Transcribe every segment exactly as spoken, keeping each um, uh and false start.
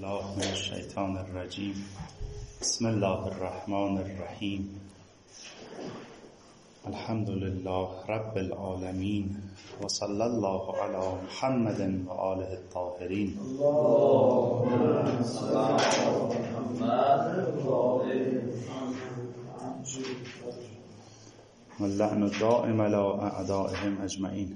بالله من الشیطان الرجیم. بسم الله الرحمن الرحیم. الحمد لله رب العالمین و صلی الله علی محمد و آله الطاهرین. اللهم صل علی محمد و آله واللعن الدائم علی اعدائهم اجمعین.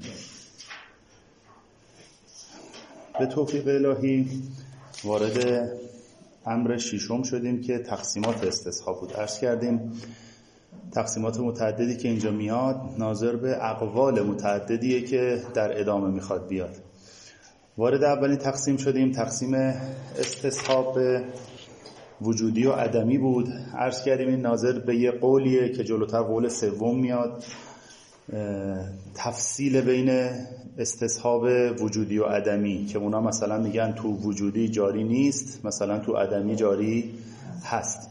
به توفیق الهی وارد امر ششم شدیم که تقسیمات استصحاب بود. عرض کردیم تقسیمات متعددی که اینجا میاد ناظر به اقوال متعددیه که در ادامه میخواد بیاد. وارد اولین تقسیم شدیم، تقسیم استصحاب وجودی و عدمی بود. عرض کردیم این ناظر به یه قولیه که جلوتر قول سوم میاد، تفصیل بین استصحاب وجودی و عدمی که اونا مثلا میگن تو وجودی جاری نیست، مثلا تو عدمی جاری هست.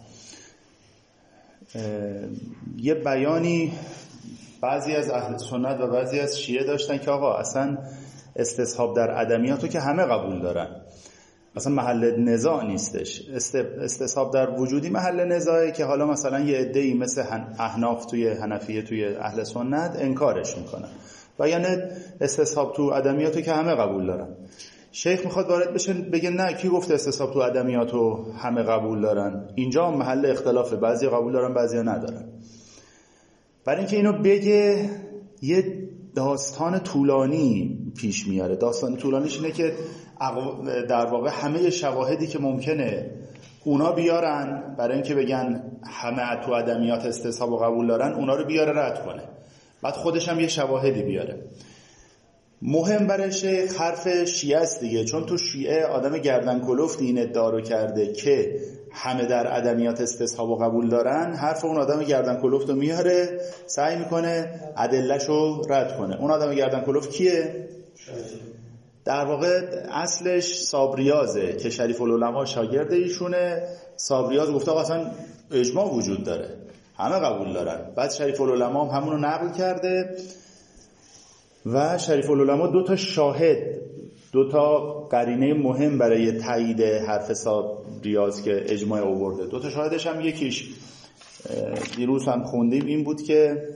یه بیانی بعضی از اهل سنت و بعضی از شیعه داشتن که آقا اصلا استصحاب در عدمیاتو که همه قبول دارن، اصلا محل نزاع نیستش. استصحاب در وجودی محل نزاعه که حالا مثلا یه عده‌ای مثل احناف توی حنفیه توی اهل سنت انکارش میکنن و یعنی استصحاب تو عدمیاتو که همه قبول دارن. شیخ میخواد وارد بشه بگه نه، کی گفته استصحاب تو عدمیاتو همه قبول دارن؟ اینجا محل اختلافه، بعضی قبول دارن بعضی ندارن. برای اینکه اینو بگه یه داستان طولانی پیش میاره. داستان طولانیش اینه که در واقع همه شواهدی که ممکنه اونا بیارن برای اینکه بگن همه تو عدمیات استصحاب و قبول دارن، اونا رو بیاره رد کنه، بعد خودش هم یه شواهدی بیاره. مهم برای شیخ حرف شیعه است دیگه، چون تو شیعه آدم گردن کلفتی این ادعا رو کرده که همه در عدمیات استصحاب و قبول دارن. حرف اون آدم گردن کلفت رو میاره، سعی میکنه ادله‌شو رد کنه. اون آدم گردن کلفت کیه؟ در واقع اصلش صابریازه که شریف العلماء شاگرد ایشونه. صابریاز گفته آقا اصلا اجماع وجود داره، همه قبول دارن. بعد شریف العلماء هم همونو نقل کرده و شریف العلماء دو تا شاهد، دو تا قرینه مهم برای تایید حرف صابریاز که اجماع آورده. دو تا شاهدش هم یکیش دیروز هم خوندیم این بود که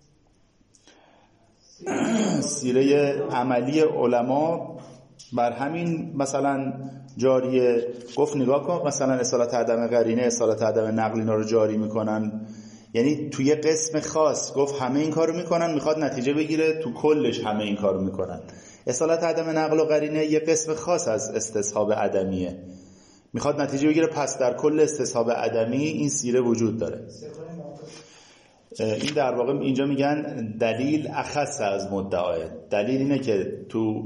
سیره عملی علما بر همین مثلا جاریه. گفت نگاه کن مثلا اصالت عدم قرینه، اصالت عدم نقل اینا رو جاری میکنن، یعنی توی قسم خاص گفت همه این کارو میکنن، میخواد نتیجه بگیره تو کلش همه این کارو میکنن. اصالت عدم نقل و قرینه یه قسم خاص از استصحاب عدمیه، میخواد نتیجه بگیره پس در کل استصحاب عدمی این سیره وجود داره. این در واقع اینجا میگن دلیل اخص از مدعای. دلیل اینه که تو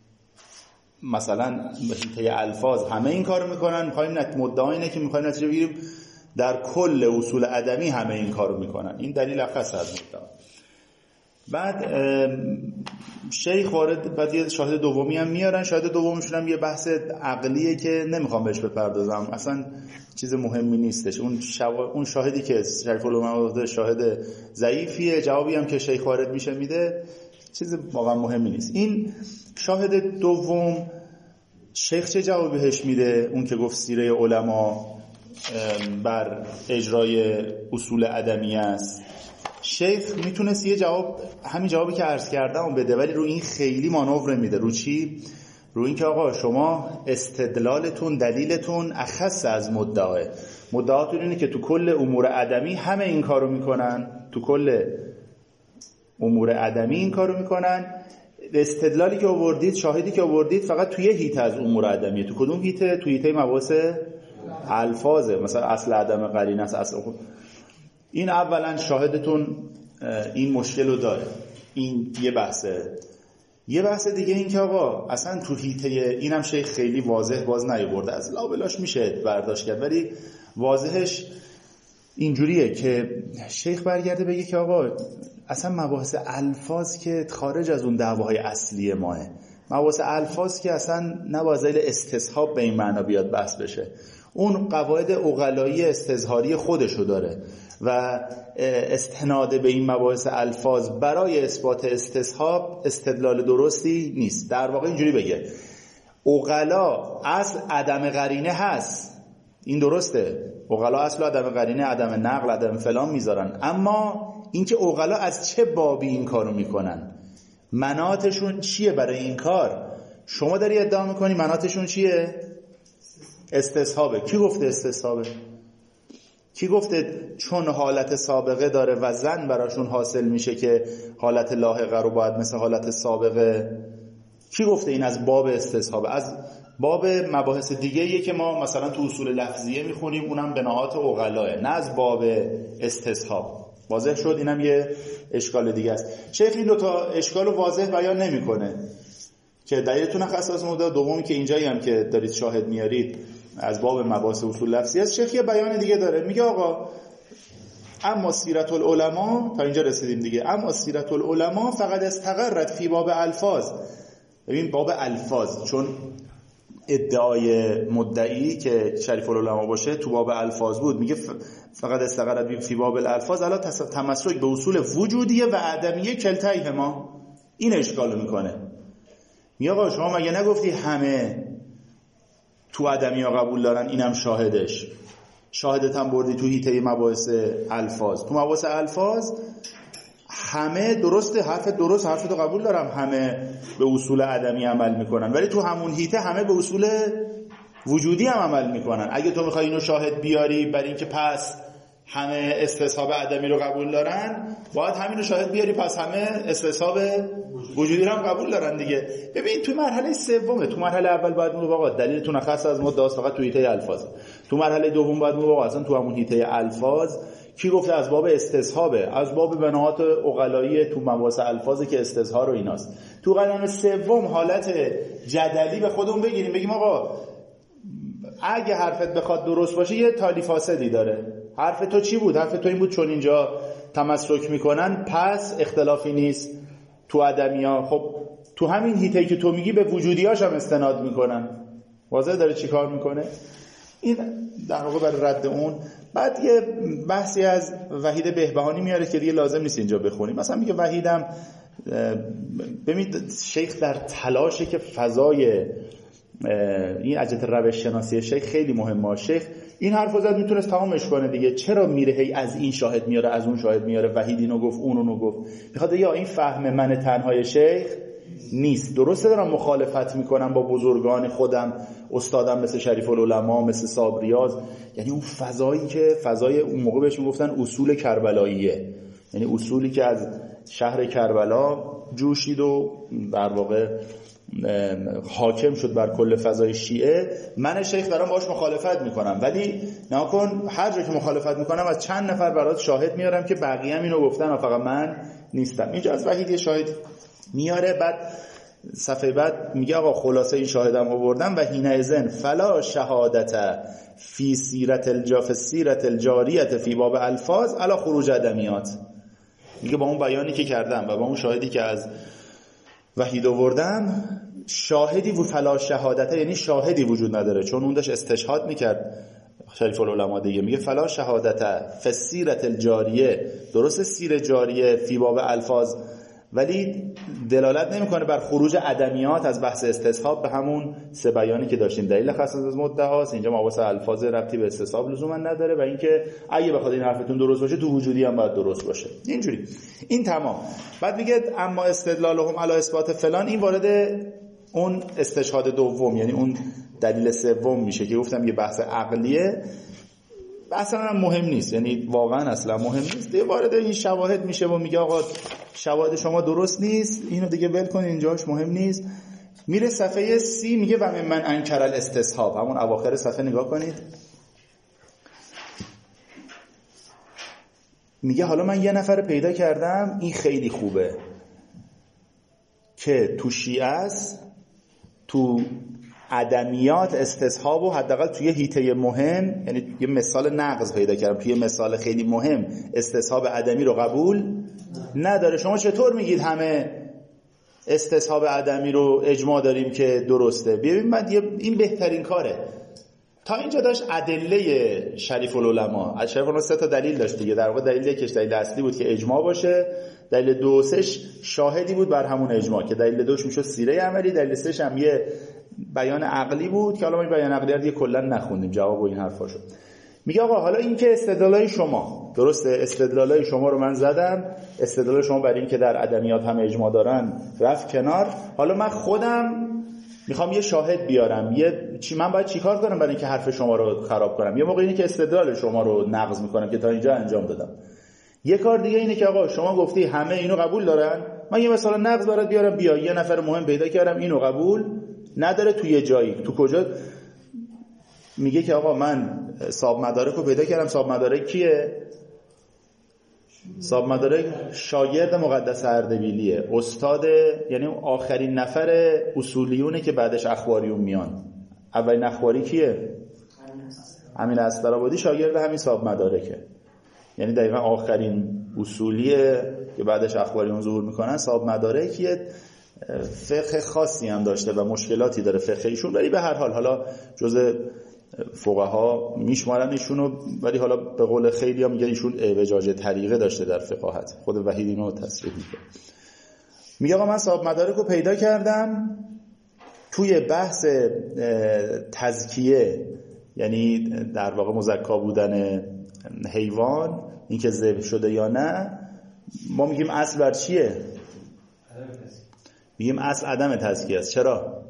مثلا طی الفاظ همه این کارو میکنن، میخوایم مدعا اینه که میخوایم نتیجه بگیریم در کل اصول عدمی همه این کارو میکنن. این دلیل اخص از مدعا. بعد شیخ وارد بعد یه شاهد دومی هم میارن. شاهد دومیشون هم یه بحث عقلیه که نمیخوام بهش بپردازم، اصلا چیز مهمی نیستش. اون شوا... اون شاهدی که شریف العلماء گفته شاهد ضعیفیه، جوابی هم که شیخ وارد میشه میده، چیز واقعا مهمی نیست. این شاهد دوم شیخ چه جوابی بهش میده؟ اون که گفت سیره علما بر اجرای اصول عدمی است. شیخ میتونست یه جواب همین جوابی که عرض کردم بده، ولی رو این خیلی مانور میده. رو چی؟ رو این که آقا شما استدلالتون، دلیلتون اخص از مدعاه. مدعاتون اینه که تو کل امور عدمی همه این کارو میکنن، تو کل امور عدمی این کارو میکنن. استدلالی که آوردید، شاهدی که آوردید فقط توی یه هیته از امور عدمیه. تو کدوم هیته؟ تو هیته مباحث الفاظه، مثلا اصل عدم قرینه است، اصل خود. این اولا شاهدتون این مشکل رو داره. این یه بحثه. یه بحث دیگه این که آقا اصلا تو هیته اینم شیخ خیلی واضح باز نیاورده، از لابلاش میشه برداشت کرد، ولی واضحش اینجوریه که شیخ برگرده بگه که آقا اصلا مباحث الفاظ که خارج از اون دعواهای اصلی ماه، مباحث الفاظ که اصلا نباید استصحاب به این معنا بیاد بحث بشه. اون قواعد عقلایی استظهاری خودشو داره و استناد به این مباحث الفاظ برای اثبات استصحاب استدلال درستی نیست. در واقع اینجوری بگه عقلا اصل عدم قرینه هست، این درسته، عقلا اصل عدم قرینه، عدم نقل، عدم فلان میذارن، اما اینکه عقلا از چه بابی این کارو میکنن، مناطشون چیه برای این کار؟ شما داری ادعا میکنی مناطشون چیه؟ استصحابه. کی گفته استصحابه؟ کی گفته چون حالت سابقه داره و زن براشون حاصل میشه که حالت لاحقه رو باید مثل حالت سابقه؟ کی گفته این از باب استصحابه؟ از باب مباحث دیگه یه که ما مثلا تو اصول لفظیه میخونیم، اونم بناهات عقلاه، نه از باب استصحاب. واضح شد؟ اینم یه اشکال دیگه است. شیخ این دوتا اشکال رو واضح بیان نمیکنه که دلیلتون خاص از مورد دومی که اینجایی هم که دارید شاهد میارید از باب مباحث اصول لفظی است. شیخ یه بیان دیگه داره، میگه آقا اما سیرت العلماء، تا اینجا رسیدیم دیگه، اما سیرت العلماء فقط استقرت فی باب الفاظ. ببین باب الفاظ، چون ادعای مدعی که شریف العلماء باشه تو باب الفاظ بود، میگه فقط استقرت فی باب الالفاظ علا تمسک به اصول وجودیه و عدمیه کلتیهما. این اشکالو میکنه. میگه آقا شما مگه نگفتی همه تو عدمی ها قبول دارن؟ اینم شاهدش، شاهدت هم بردی تو حیطه مباحث الفاظ. تو مباحث الفاظ همه درسته، حرف درست، حرف تو قبول دارم، همه به اصول عدمی عمل میکنن، ولی تو همون حیطه همه به اصول وجودی هم عمل میکنن. اگه تو میخوای اینو شاهد بیاری بر این که پس همه استصحاب عدمی رو قبول دارن، باید همینو شاهد بیاری پس همه استصحاب وجودی رو هم قبول دارن دیگه. ببین تو مرحله سومه، تو مرحله اول باید میگه آقا دلیلتون خاص از مدعاست فقط تو حیطه الفاظ. تو مرحله دوم باید میگه آقا اصلا تو همون حیطه الفاظ کی گفته از باب استصحابه، از باب بناهات عقلایی تو مباحث الفاظ که استصحاب و ایناست. تو قدم سوم حالت جدلی به خودمون بگیریم، بگیم آقا اگه حرفت بخواد درست باشه یه تالیف فاسدی داره. حرف تو چی بود؟ حرف تو این بود چون اینجا تمسک میکنن پس اختلافی نیست تو عدمیا. خب تو همین حیطه‌ای که تو میگی به وجودیاش هم استناد میکنن. واضح داره چی کار میکنه؟ این در واقع برای رد اون. بعد یه بحثی از وحید بهبهانی میاره که دیگه لازم نیست اینجا بخونیم. مثلا میگه وحیدم، ببینید شیخ در تلاشه که فضای این اجت روش شناسی شیخ خیلی مهمه. شیخ این حرفو زد میتونست تمامش کنه دیگه، چرا میره هی از این شاهد میاره از اون شاهد میاره، وحید اینو گفت اونو گفت. میخواد یا این فهم من تنهای شیخ نیست، درسته دارم مخالفت میکنم با بزرگان خودم، استادم مثل شریف العلماء، مثل صابریاز، یعنی اون فضایی که فضای اون موقع بهش میگفتن اصول کربلاییه، یعنی اصولی که از شهر کربلا جوشید و در واقع حاکم شد بر کل فضای شیعه. من شیخ دارم باهاش مخالفت میکنم، ولی نکن هر جا که مخالفت میکنم از چند نفر برات شاهد میارم که بقیه هم اینو گفتن و فقط من نیستم. اینجا از وحید شاهد میاره. بعد صفحه بعد میگه آقا خلاصه این شاهدم آوردم و حینئذ فلا شهادت فی سیرت الجاف سیرت الجاریت فی باب الفاظ علی خروج عدمیات. میگه با اون بیانی که کردم و با اون شاهدی که از وحید آوردم شاهدی و فلا شهادت، یعنی شاهدی وجود نداره، چون اون داشت استشهاد میکرد شریف العلماء دیگه. میگه فلا شهادت فی سیرت الجاریه، درست سیر جاریه فی باب الفاظ، ولی دلالت نمیکنه بر خروج عدمیات از بحث استصحاب به همون سه بیانی که داشتیم. دلیل خاص از مدعاست اینجا مباحث الفاظ ربطی به استصحاب لزوما نداره، و اینکه اگه بخواد این حرفتون درست باشه تو وجودی هم باید درست باشه. اینجوری این تمام. بعد میگه اما استدلالهم علی اثبات فلان، این وارد اون استشهاد دوم یعنی اون دلیل سوم میشه که گفتم یه بحث عقلیه، اصلا مهم نیست، یعنی واقعا اصلا مهم نیست. دیگه وارد این شواهد میشه و میگه آقا شواهد شما درست نیست، اینو دیگه ول کن، اینجاش مهم نیست. میره صفحه سی میگه و من انکر الاستصحاب، همون اواخر صفحه نگاه کنید. میگه حالا من یه نفر پیدا کردم این خیلی خوبه که تو شیعه است، تو عدمیات استصحاب و حداقل توی حیطه مهم، یعنی یه مثال نقض پیدا کردم توی مثال خیلی مهم استصحاب عدمی رو قبول نداره. شما چطور میگید همه استصحاب عدمی رو اجماع داریم که درسته؟ ببین من این بهترین کاره. تا اینجا داشت ادله شریف العلماء، از شریف العلماء سه تا دلیل داشت دیگه. در واقع دلیل یکش دلیل اصلی بود که اجماع باشه، دلیل دو سش شاهدی بود بر همون اجماع که دلیل دوش میشد سیره عملی، دلیل سش هم یه بیان عقلی بود که حالا ما این بیان عقلی رو دیگه کلا نخوندیم، جواب و این حرفا شد. میگه آقا حالا این که استدلالای شما درسته، استدلالای شما رو من زدم، استدلال شما برای این که در ادمیات هم اجماع دارن رفت کنار، حالا من خودم میخوام یه شاهد بیارم، یه چی من باید چیکار کنم برای اینکه حرف شما رو خراب کنم؟ یه موقع اینه که استدلال شما رو نقض میکنم که تا اینجا انجام دادم. یه کار دیگه اینه که آقا شما گفتی همه اینو قبول دارن، من یه مثلا نقض برات بیارم، بیا یه نفر مهم پیدا کردم اینو قبول نداره تو یه جایی، تو کجا؟ میگه که آقا من صاحب مدارک رو پیدا کردم. صاحب مدارک کیه؟ صاحب مدارک شاگرد مقدس اردبیلیه، استاد، یعنی آخرین نفر اصولیونه که بعدش اخباریون میان. اولین اخباری کیه؟ امین اسدآبادی شاگرد همین صاحب مدارکه، یعنی دقیقا آخرین اصولیه که بعدش اخباریون ظهور میکنن. صاحب مدارکیه، فقه خاصی هم داشته و مشکلاتی داره فقه ایشون، ولی به هر حال حالا جزء فقها میشمارن ایشونو، ولی حالا به قول خیلی هم میگه ایشون اعوجاج طریقه داشته در فقاهت. خود وحید اینو تصریح میکنه. میگه آقا من صاحب مدارک رو پیدا کردم توی بحث تزکیه، یعنی در واقع مزکا بودن حیوان، اینکه ذبح شده یا نه، ما میگیم اصل بر چیه؟ میگیم اصل عدم تزکیه است. چرا؟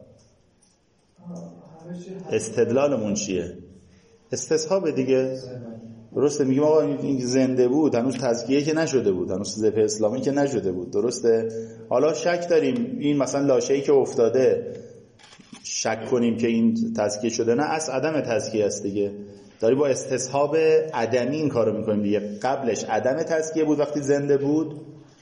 استدلالمون چیه؟ استصحاب دیگه، درسته؟ میگیم آقا این زنده بود، هنوز تزکیه که نشده بود، هنوز ذبح اسلامی که نشده بود، درسته؟ حالا شک داریم این مثلا لاشه‌ای که افتاده، شک کنیم که این تزکیه شده، نه، اصل عدم تزکیه است دیگه. داری با استصحاب عدمی این کارو میکنیم دیگه. قبلش عدم تزکیه بود وقتی زنده بود،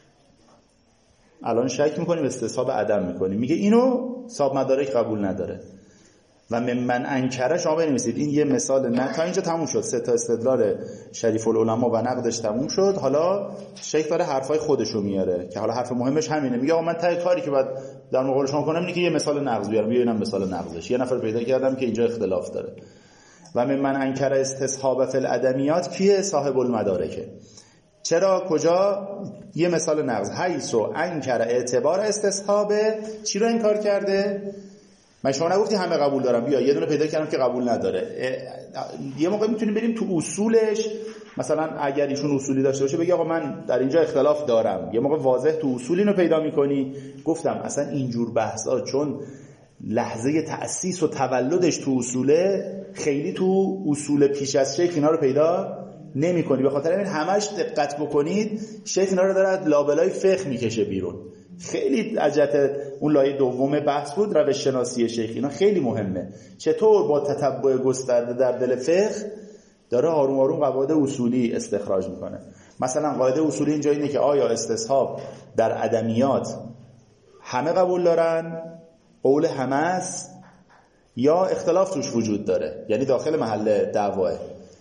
الان شک میکنیم استصحاب عدم میکنیم. میگه اینو صاحب مدارک قبول نداره. و من انکره، شما بنویسید این یه مثال. نه تا اینجا تموم شد، سه تا استدلال شریف العلماء و نقدش تموم شد. حالا شیخ داره حرفای خودشو میاره که حالا حرف مهمش همینه. میگه آقا من ته کاری که بعد در مقابل شما کنم اینه که یه مثال نقض بیارم. بیا اینم مثال نقضش. یه نفر پیدا کردم که اینجا اختلاف داره. و من انکره استصحاب فی الادمیات کیه؟ صاحب المدارکه. چرا؟ کجا؟ یه مثال نقض. حیث و انکر اعتبار استصحاب، چی رو انکار کرده؟ من شما نگفتی همه قبول دارم، بیا یه دونه پیدا کردم که قبول نداره. یه موقع میتونیم بریم تو اصولش، مثلا اگر ایشون اصولی داشته باشه بگی آقا من در اینجا اختلاف دارم. یه موقع واضح تو اصول اینو پیدا میکنی. گفتم اصلا اینجور بحثا چون لحظه تأسیس و تولدش تو اصوله، خیلی تو اصول پیش از شیخ اینا رو پیدا نمی کنی. به خاطر این همش دقت بکنید، شیخ اینا رو داره لابلای فقه میکشه بیرون. خیلی عجت اون لایه دوم بحث بود، روش شناسی شیخ. اینا خیلی مهمه، چطور با تتبع گسترده در دل فقه داره آروم آروم قواعد اصولی استخراج میکنه. مثلا قاعده اصولی اینجا اینه که آیا استصحاب در ادمیات همه قبول دارن، قول همه است، یا اختلاف توش وجود داره، یعنی داخل محل دعواه.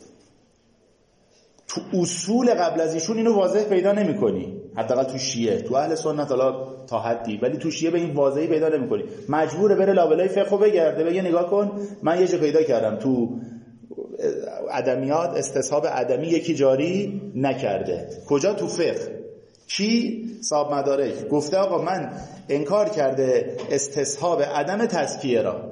تو اصول قبل از ایشون اینو واضح پیدا نمی کنی، حداقل تو شیعه. تو اهل سنت حالا تا حدی، ولی تو شیعه به این واضحی پیدا نمی کنی. مجبوره بره لابلای فقه بگرده، بگه نگاه کن من یه جا پیدا کردم تو ادمیات استصحاب ادمی یکی جاری نکرده. کجا؟ تو فقه. کی؟ صاحب مدارک گفته آقا من انکار کرده استصحاب عدم تزکیه را.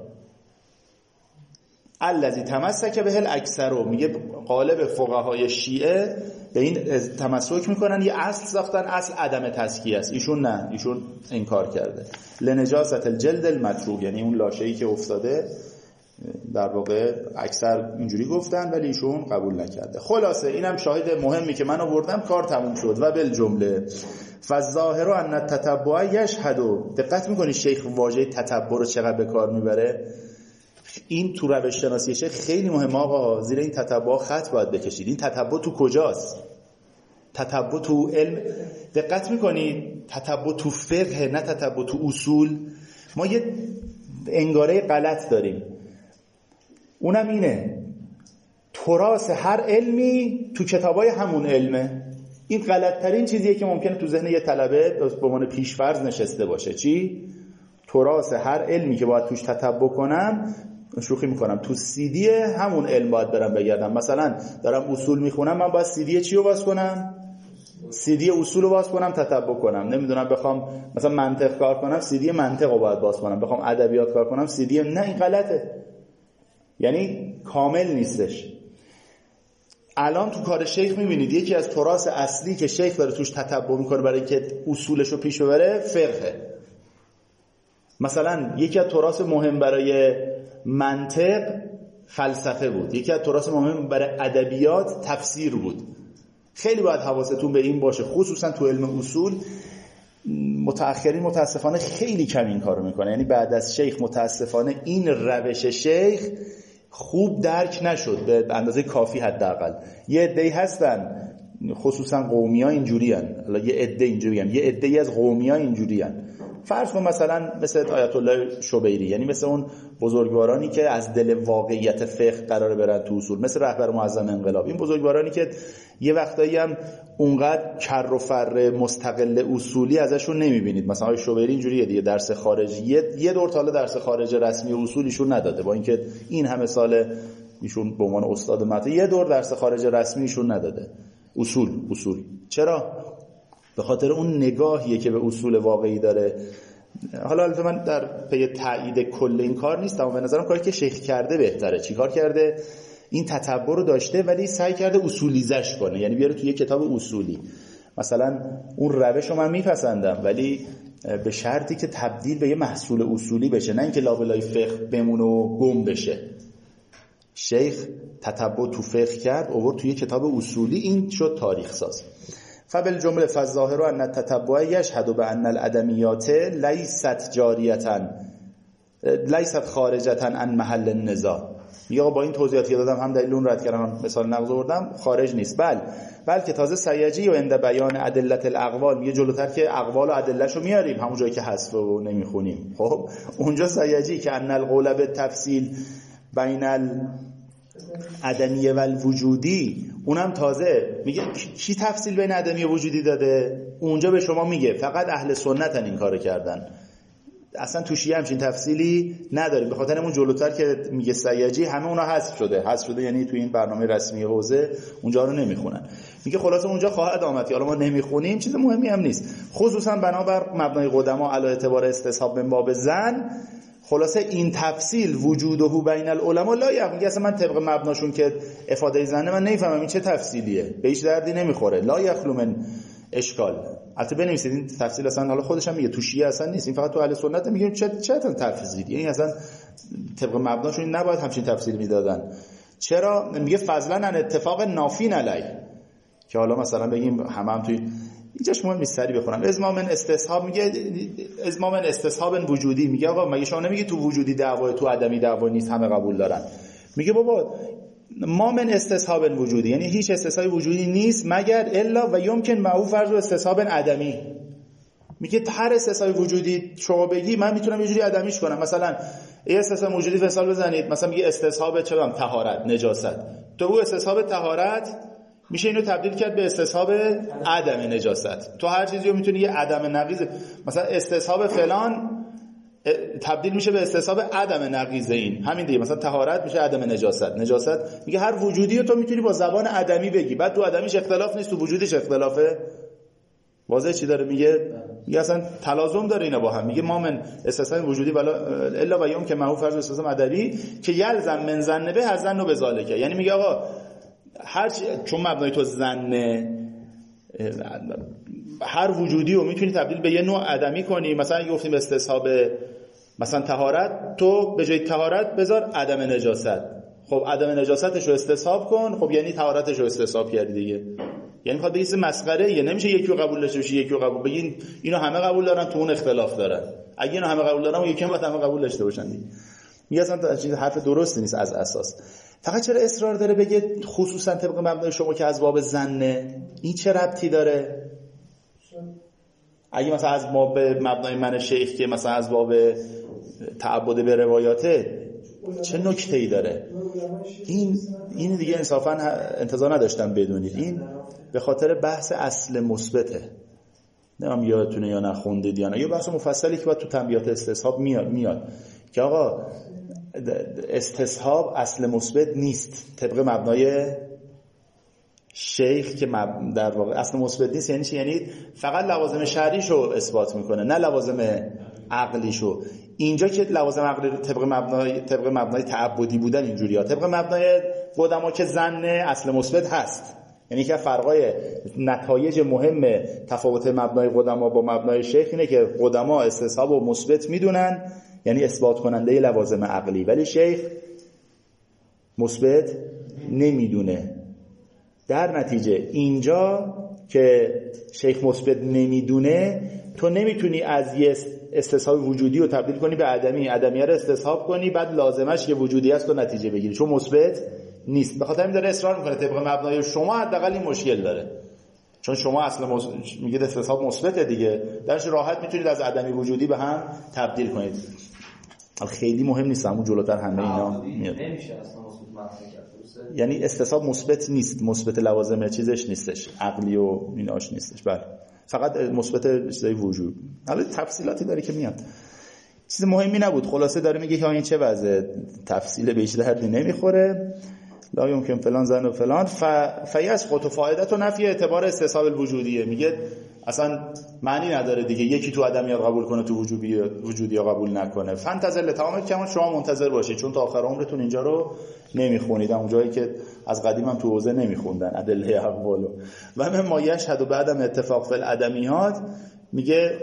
الذی تمسک به الاکثر، میگه غالب فقهای شیعه به این تمسک میکنن، یه اصل ساختن، اصل عدم تزکیه است. ایشون نه، ایشون انکار کرده. لنجاست الجلد المتروک، یعنی اون لاشه‌ای که افتاده در واقع اکثر اینجوری گفتن ولی ایشون قبول نکرده. خلاصه اینم شاهد مهمی که من آوردم، کار تموم شد. و بالجمله فالظاهر ان التتبع یشهد. دقت میکنی شیخ واژه تتبع رو چقدر به کار میبره؟ این تو روش شناسی شیخ خیلی مهمه. آقا زیر این تتبع خط باید بکشید. این تتبع تو کجاست؟ تتبع تو علم. دقت میکنید تتبع تو فقه، نه تتبع تو اصول. ما یه انگاره غلط داریم، اونم اینه تراث هر علمی تو کتابای همون علمه. این غلط ترین چیزیه که ممکنه تو ذهن یه طلبه به عنوان پیش‌فرض نشسته باشه. چی؟ تراث هر علمی که باید توش تتبع کنم، شوخی میکنم، تو سیدی همون علم باید برم بگردم. مثلا دارم اصول میخونم، من باید سیدی چی رو باز کنم؟ سی دی اصول رو باز کنم تتبع کنم، نمیدونم بخوام مثلا منطق کار کنم سی دی منطق رو باید باز کنم، بخوام ادبیات کار کنم سی دی نه، این غلطه، یعنی کامل نیستش. الان تو کار شیخ میبینید یکی از تراث اصلی که شیخ داره توش تتبع میکنه برای اینکه اصولش رو پیش ببره فقهه. مثلا یکی از تراث مهم برای منطق فلسفه بود، یکی از تراث مهم برای ادبیات تفسیر بود. خیلی باید حواستون به این باشه، خصوصا تو علم اصول متأخرین متاسفانه خیلی کم این کارو میکنه. یعنی بعد از شیخ متاسفانه این روش شیخ خوب درک نشد به اندازه کافی. حداقل یه عده‌ای هستن خصوصا قومی‌ها اینجوریان، حالا یه عده اینجوری هم، یه عده‌ای از قومی‌ها اینجوریان. فرض کن مثلا مثل آیت الله شبیری، یعنی مثل اون بزرگوارانی که از دل واقعیت فقه قراره برن تو اصول، مثل رهبر معظم انقلاب، این بزرگوارانی که یه وقتایی هم اونقدر کر و فر مستقل اصولی ازشون نمیبینید. مثلا آیت شبیری اینجوریه دیگه، درس خارجی یه دور تا حالا درس خارج رسمی اصولیشون نداده، با اینکه این همه سال ایشون به عنوان استاد مدرسه یه دور درس خارج رسمیشون نداده. اصول اصول چرا؟ به خاطر اون نگاهیه که به اصول واقعی داره. حالا البته من در پی تایید کل این کار نیستم، اما به نظرم کاری که شیخ کرده بهتره. چیکار کرده؟ این تتبع رو داشته ولی سعی کرده اصولیزش کنه، یعنی بیاره توی کتاب اصولی. مثلا اون روش رو من میپسندم ولی به شرطی که تبدیل به یه محصول اصولی بشه، نه اینکه لابلای فقه بمونه و گم بشه. شیخ تتبع تو فقه کرد، آورد توی کتاب اصولی، این شد تاریخ ساز. فبالجمله فالظاهر ان التتبع یشهد بان الادمیات لیست جاریه لیست خارجه عن محل النزاع. یا با این توضیحاتی که دادم هم دلیل اون رد کردم، هم مثال نقض آوردم، خارج نیست. بل بلکه تازه سیجی و عند بیان ادله الاقوال، میگه جلوتر که اقوال و ادلهشو میاریم همون جایی که حذف و نمیخونیم. خب اونجا سیجی که ان القول بالتفصیل بین الادمی و الوجودی، اونم تازه میگه کی تفصیل بین ادمی و وجودی داده؟ اونجا به شما میگه فقط اهل سنتن این کارو کردن، اصلا تو شیعه همچین تفصیلی نداریم. به خاطر اون جلوتر که میگه سیجی همه اونا حذف شده، حذف شده یعنی تو این برنامه رسمی حوزه اونجا رو نمیخونن. میگه خلاصه اونجا خواهد آمد، حالا ما نمیخونیم، چیز مهمی هم نیست. خصوصا بنابر مبنای قدما علی اعتبار استصحاب من باب زن، خلاصه این تفصیل وجوده بین العلماء لا یعنی، میگه اصلا من طبق مبناشون که افاده زنه من نمیفهمم این چه تفصیلیه، به هیچ دردی نمیخوره. لا یخلو من اشکال. البته بنویسید این تفصیل اصلا حالا خودش هم میگه تو شیعه اصلا نیست، این فقط تو اهل سنت. میگه چه چه تفصیلی، یعنی اصلا طبق مبناشون نباید همچین تفصیل میدادن. چرا؟ میگه فضلا عن اتفاق نافین علی، که حالا مثلا بگیم همه هم توی اینجاش مهم نیست، سری بخونم. ازمام استصحاب، میگه ازمام استصحاب وجودی، میگه آقا مگه شما نمیگی تو وجودی دعوا، تو عدمی دعوا نیست، همه قبول دارن؟ میگه بابا ما من استصحاب وجودی، یعنی هیچ استصحاب وجودی نیست مگر الا و یمکن معو فرض استصحاب عدمی. میگه هر استصحاب وجودی شما بگی من میتونم یه جوری عدمیش کنم. مثلا یه استصحاب وجودی مثال بزنید، مثلا میگه استصحاب چه بگم طهارت، نجاست، تو او استصحاب طهارت میشه اینو تبدیل کرد به استصحاب عدم نجاست. تو هر چیزی رو میتونی یه عدم نقیض، مثلا استصحاب فلان تبدیل میشه به استصحاب عدم نقیض این، همین دیگه. مثلا طهارت میشه عدم نجاست، نجاست میگه هر وجودی رو تو میتونی با زبان عدمی بگی، بعد تو عدمیش اختلاف نیست، تو وجودیش اختلافه. واضح چی داره میگه؟ میگه اصلا تلازم داره اینا با هم. میگه ما من استصحاب وجودی ولا الا و یوم که معروف فرض استصحاب عدمی که یلزم من ظن به حزن و بذالکه، یعنی میگه آقا هر چون مبنای تو ظنه، هر وجودی رو میتونی تبدیل به یه نوع عدمی کنی. مثلا اگه گفتیم استصحاب مثلا طهارت، تو به جای طهارت بذار عدم نجاست. خب عدم نجاستش رو استصحاب کن، خب یعنی طهارتش رو استصحاب کردی دیگه. یعنی میخواد بگید مسخره، یه نمیشه یکی رو قبول داشته باشی یکی رو قبول بگین اینو همه قبول دارن تو اون اختلاف دارن. اگه اینو همه قبول دارن اون یکی هم باید همه قبول داشته باشن دیگه. میگه اصلا چیز حرف درستی نیست از اساس. فقط چرا اصرار داره بگه خصوصا طبق مبنای شما که از باب ظنه؟ این چه ربطی داره؟ اگه مثلا از باب مبنای من شیخ که مثلا از باب تعبد به روایاته، چه نکته‌ای داره؟ این این دیگه انصافا انتظار نداشتم بدونید. این به خاطر بحث اصل مثبته. نمیدونم یادتونه یا نخوندید یا نه، یه بحث مفصلی که بعد تو تنبیهات استصحاب میاد میاد که آقا استصحاب اصل مثبت نیست طبق مبنای شیخ که در واقع اصل مثبت نیست یعنی چی؟ یعنی فقط لوازم شرعیشو اثبات میکنه نه لوازم عقلیشو. اینجا که لوازم عقلی طبق مبنای طبق مبنای تعبدی بودن اینجوریه، طبق مبنای قدما که ظن اصل مثبت هست. یعنی که فرقای نتایج مهم تفاوت مبنای قدما با مبنای شیخ اینه که قدما استصحاب و مثبت میدونن، یعنی اثبات کننده لوازم عقلی، ولی شیخ مثبت نمیدونه. در نتیجه اینجا که شیخ مثبت نمیدونه، تو نمیتونی از یه استصحاب وجودی رو تبدیل کنی به عدمی، عدمیه رو استصحاب کنی بعد لازمش که وجودی است و نتیجه بگیری، چون مثبت نیست. به خاطر همین داره اصرار میکنه طبق مبنای شما حداقل این مشکل داره، چون شما اصلا مص... میگید استصحاب مثبته دیگه، درش راحت میتونید از عدمی وجودی به هم تبدیل کنید. خیلی مهم نیست، همون جلوتر همه اینا میاد. نمیشه اصلا مثبت معنی کرد. یعنی استصحاب مثبت نیست، مثبت لوازم چیزش نیستش، عقلی و ایناش نیستش، بله فقط مثبت چیزای وجود. حالا تفصیلاتی داره که میاد، چیز مهمی نبود. خلاصه داره میگه که این چه وضع، تفصیل به هیچ دردی نمیخوره. لا یمکن فلان زن و فلان ف فیسقط فائدت و نفی اعتبار استصحاب الوجودیه. میگه اصلا معنی نداره دیگه یکی تو عدمیات قبول کنه تو وجودی وجودی قبول نکنه. فانتظر لتمام کما، شما منتظر باشید چون تا آخر عمرتون اینجا رو نمیخونید، اون جایی که از قدیم هم تو حوزه نمیخوندن ادله اقوالو و من ما یشهد بعدم اتفاق فی العدمیات. میگه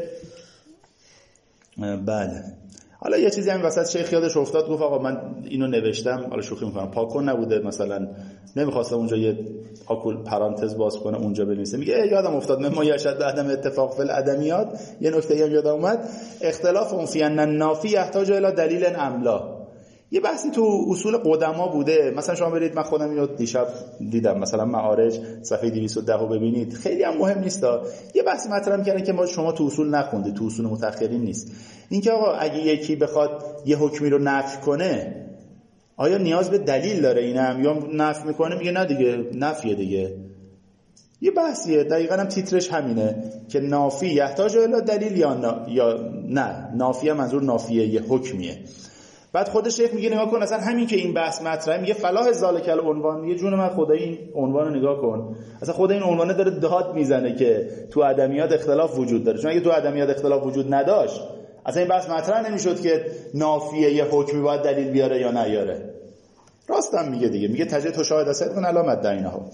بله. حالا یه چیزی همین وسط شیخ یادش افتاد، گفت آقا من اینو نوشتم، حالا شوخی میکنم، پاکن نبوده مثلا، نمیخواستم اونجا یه آکول پرانتز باز کنه اونجا بنویسه. میگه یادم افتاد من ما یشهد بعدم اتفاق فی العدمیات، یه نکته هم یادم اومد، اختلاف اون فی ان النافی یحتاج الی دلیل املا. یه بحثی تو اصول قدما بوده، مثلا شما برید، من خودم اینو دیشب دیدم مثلا معارج صفحه دویست و ده رو ببینید، خیلی هم مهم نیستا، یه بحثی مطرح می‌کردن که ما شما تو اصول نخوندید، تو اصول متأخرین نیست. اینکه آقا اگه یکی بخواد یه حکمی رو نفی کنه آیا نیاز به دلیل داره اینم، یا نفی میکنه میگه نه دیگه نفیه دیگه. یه بحثیه دقیقاً هم تیترش همینه که نافی یحتاج الی دلیل یا نا... یا نه، نافیه منظور نافیه یه حکمیه. بعد خود شیخ میگه نگاه کن، اصلا همین که این بحث مطرحه، میگه فلاح ذالک العنوان، میگه جون من خدای این عنوان رو نگاه کن، اصلا خود این عنوانه داره داد میزنه که تو عدمیات اختلاف وجود داره، چون اگه تو عدمیات اختلاف وجود نداشت اصلا این بحث مطرح نمیشد که نافیه یه حکمی باید دلیل بیاره یا نیاره. راستم میگه دیگه، میگه تجد تو شاهد است کن علامت دینها.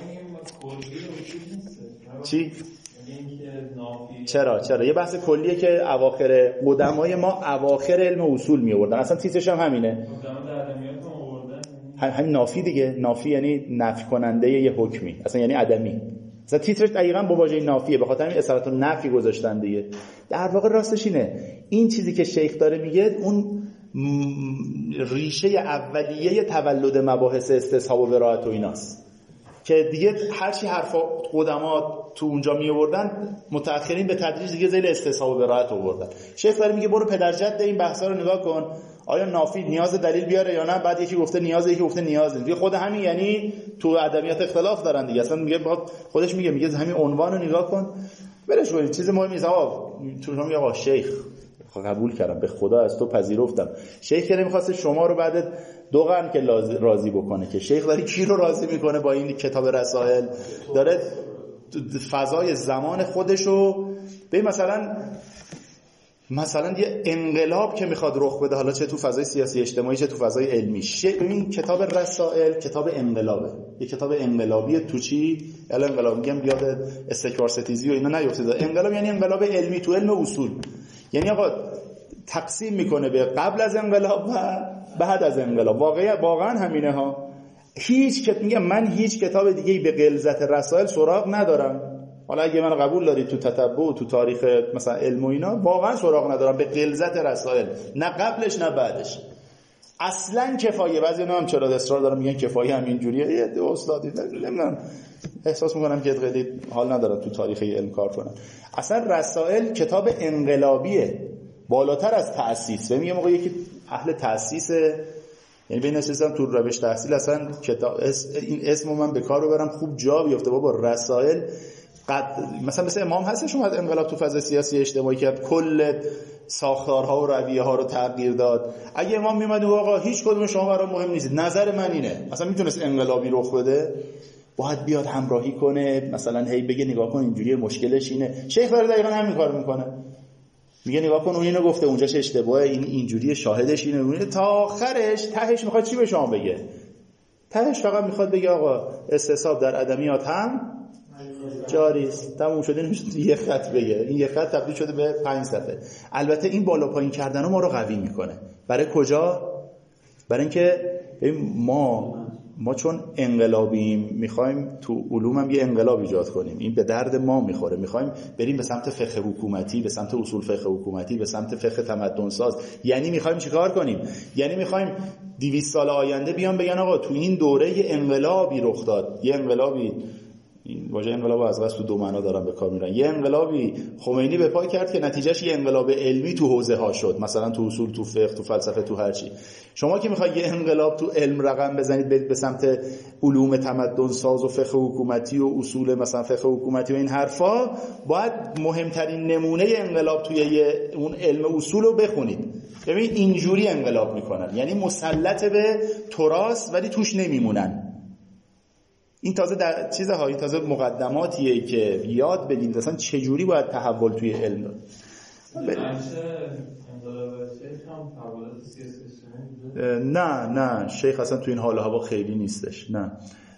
چی؟ چرا چرا یه بحث کلیه که اواخر قدمای ما اواخر علم اصول می آوردن، اصلا تیترش هم همینه، همین نافی دیگه. نافی یعنی نفی کننده یه حکمی، اصلا یعنی عدمی. اصلا تیترش دقیقاً با واژه نافیه، به خاطر همین اصالت نفی گذاشتن دیگه. در واقع راستش اینه، این چیزی که شیخ داره میگه اون ریشه اولیه تولد مباحث استصحاب و ولایت و ایناست که دیگه هر چی حرفا قدما تو اونجا می آوردن متأخرین به تدریج دیگه ذیل استصحاب و ولایت آوردن. شیخ داره میگه برو پدرجد این بحثا رو نگاه کن، آیا نافی نیاز دلیل بیاره یا نه. بعد یکی گفته نیاز، یکی گفته نیاز نیست. خود همین یعنی تو ادبیات اختلاف دارن دیگه. اصلا میگه خودش میگه میگه همین عنوان رو نگاه کن برش کنید، چیز مهمی نیست. آقا تو میگه آقا شیخ قبول کردم، به خدا از تو پذیرفتم. شیخ که نمیخواسته شما رو بعد دو قرن که راضی بکنه، که شیخ داره کی رو راضی میکنه با این کتاب رسائل؟ داره فضای زمان خودشو به مثلا مثلا یه انقلاب که میخواد رخ بده، حالا چه تو فضای سیاسی اجتماعی چه تو فضای علمی. ببین کتاب رسائل کتاب انقلابه، یه کتاب انقلابیه. تو چی؟ الان انقلاب میگم بیاد استکبار ستیزی و اینا نیفتید. انقلاب یعنی انقلاب علمی تو علم اصول، یعنی آقا تقسیم میکنه به قبل از انقلاب و بعد از انقلاب. واقعا واقعا همینه ها. هیچ که میگم من هیچ کتاب دیگه‌ای به غلظت رسائل سراغ ندارم. حالا اگه من قبول دارید تو تتبع و تو تاریخ مثلا علم و اینا، واقعا سراغ ندارم به غلظت رسائل، نه قبلش نه بعدش. اصلا کفایه. بعضی نام چرا اصرار دارم میگن کفایه همین جوریه، یه استادی نمیدونم احساس میکنم که خیلی حال ندارم تو تاریخ علم کار کنم. اصلا رسائل کتاب انقلابیه، بالاتر از تأسیس. و میگم موقع یکی اهل تأسیسه، یعنی بین اساسا تو روش تحصیل اصلا کتاب این اسمو من به کار ببرم خوب جا بیفته. بابا رسائل قد مثلا مثل امام هستش اومد انقلاب تو فضای سیاسی اجتماعی کرد، کل ساختارها و رویه ها رو تغییر داد. اگه امام میومد و آقا هیچ کدوم شما برام مهم نیست، نظر من اینه، مثلا میتونست انقلابی رخ بده؟ باید بیاد همراهی کنه، مثلا هی بگه نگاه کن اینجوری مشکلش اینه. شیخ داره دقیقاً همین کارو میکنه، میگه نگاه کن اون اینو گفته اونجاش اشتباهه، این اینجوری شاهدش اینه اونه، تا آخرش تهش میخواد چی به شما بگه؟ تهش فقط میخواد بگه آقا استصحاب در ادمیات هم جاری است. تموم شده، نمیشه یه خط بگه، این یه خط تبدیل شده به پنج صفحه. البته این بالا پایین کردن ما رو قوی میکنه. برای کجا؟ برای اینکه ما ما چون انقلابیم میخوایم تو علوم هم یه انقلاب ایجاد کنیم، این به درد ما میخوره، میخوایم بریم به سمت فقه حکومتی، به سمت اصول فقه حکومتی، به سمت فقه تمدن ساز. یعنی میخوایم چیکار کنیم؟ یعنی میخوایم دویست سال آینده بیان بگن آقا تو این دوره یه انقلابی رخ داد، یه انقلابی، این واژه انقلاب از قصد تو دو معنا دارن به کار میرن، یه انقلابی خمینی به پا کرد که نتیجهش یه انقلاب علمی تو حوزه ها شد، مثلا تو اصول، تو فقه، تو فلسفه، تو هر چی. شما که میخواید یه انقلاب تو علم رقم بزنید برید به سمت علوم تمدن ساز و فقه حکومتی و اصول مثلا فقه حکومتی و این حرفا، باید مهمترین نمونه انقلاب توی اون علم اصول رو بخونید. ببین اینجوری انقلاب میکنن، یعنی مسلط به تراث ولی توش نمیمونن. این تازه در چیزها، این تازه مقدماتیه که یاد بدید اصلا چجوری باید تحول توی علم داد. نه نه شیخ اصلا توی این حال هوا خیلی نیستش، نه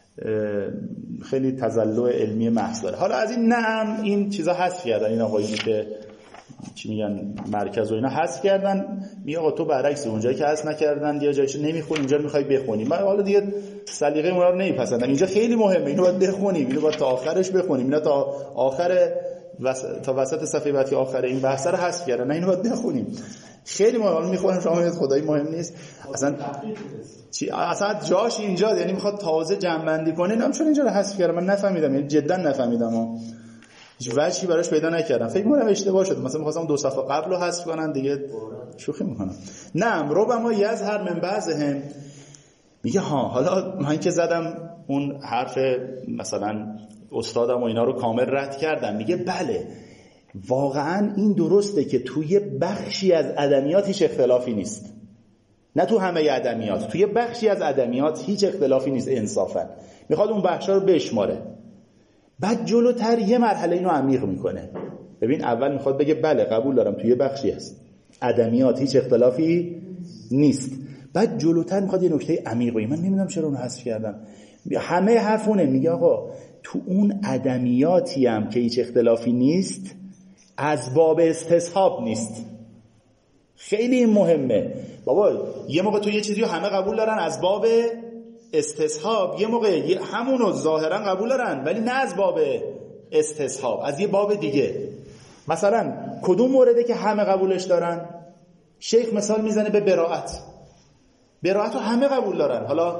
خیلی تزلع علمی محض داره. حالا از این نه هم این چیزا حذف کردن، این آقایونی که چی میگن مرکز و اینا حذف کردن، میگه آقا تو برعکس اونجایی که حذف نکردن یا جایش نمیخونی اینجا میخوای بخونی. من حالا دیگه سلیقه اونا رو نمیپسندم، اینجا خیلی مهمه، اینو باید بخونیم، اینو باید تا آخرش بخونیم، اینا تا آخر وس... تا وسط صفحه بعد که آخر این بحث رو حذف کردن، نه اینو باید بخونیم. خیلی مهمه، میخونم شما میگید خدایی مهم نیست اصلا چی اصلا جاش اینجا، یعنی میخواد تازه جمع کنه، نمیدونم چون اینجا رو حذف کردم، من نفهمیدم، یعنی جدا نفهمیدم، هیچ وجهی براش پیدا نکردم. فکر می‌کنم اشتباه شد، مثلا می‌خواستم دو صفحه قبل رو حذف کنن، دیگه شوخی می‌کنم. نه ربما یظهر من بعضهم، میگه ها حالا من که زدم اون حرف مثلا استادم و اینا رو کامل رد کردم، میگه بله واقعا این درسته که توی بخشی از ادبیات هیچ اختلافی نیست، نه تو همه ادبیات، توی بخشی از ادبیات هیچ اختلافی نیست انصافا. میخواد اون بخشا رو بشماره، بعد جلوتر یه مرحله اینو عمیق میکنه. ببین اول میخواد بگه بله قبول دارم توی بخشی هست ادبیات هیچ اختلافی نیست، بعد جلوتر میخواد یه نکته عمیق بگه. من نمیدونم چرا اونو حذف کردم، همه حرفونه، میگه آقا تو اون ادبیاتی هم که هیچ اختلافی نیست از باب استصحاب نیست. خیلی مهمه بابا، یه موقع تو یه چیزی رو همه قبول دارن از باب استصحاب، یه موقع همونو ظاهرا قبول دارن ولی نه از باب استصحاب، از یه باب دیگه. مثلا کدوم مورده که همه قبولش دارن؟ شیخ مثال میزنه به براءت. براءت رو همه قبول دارن، حالا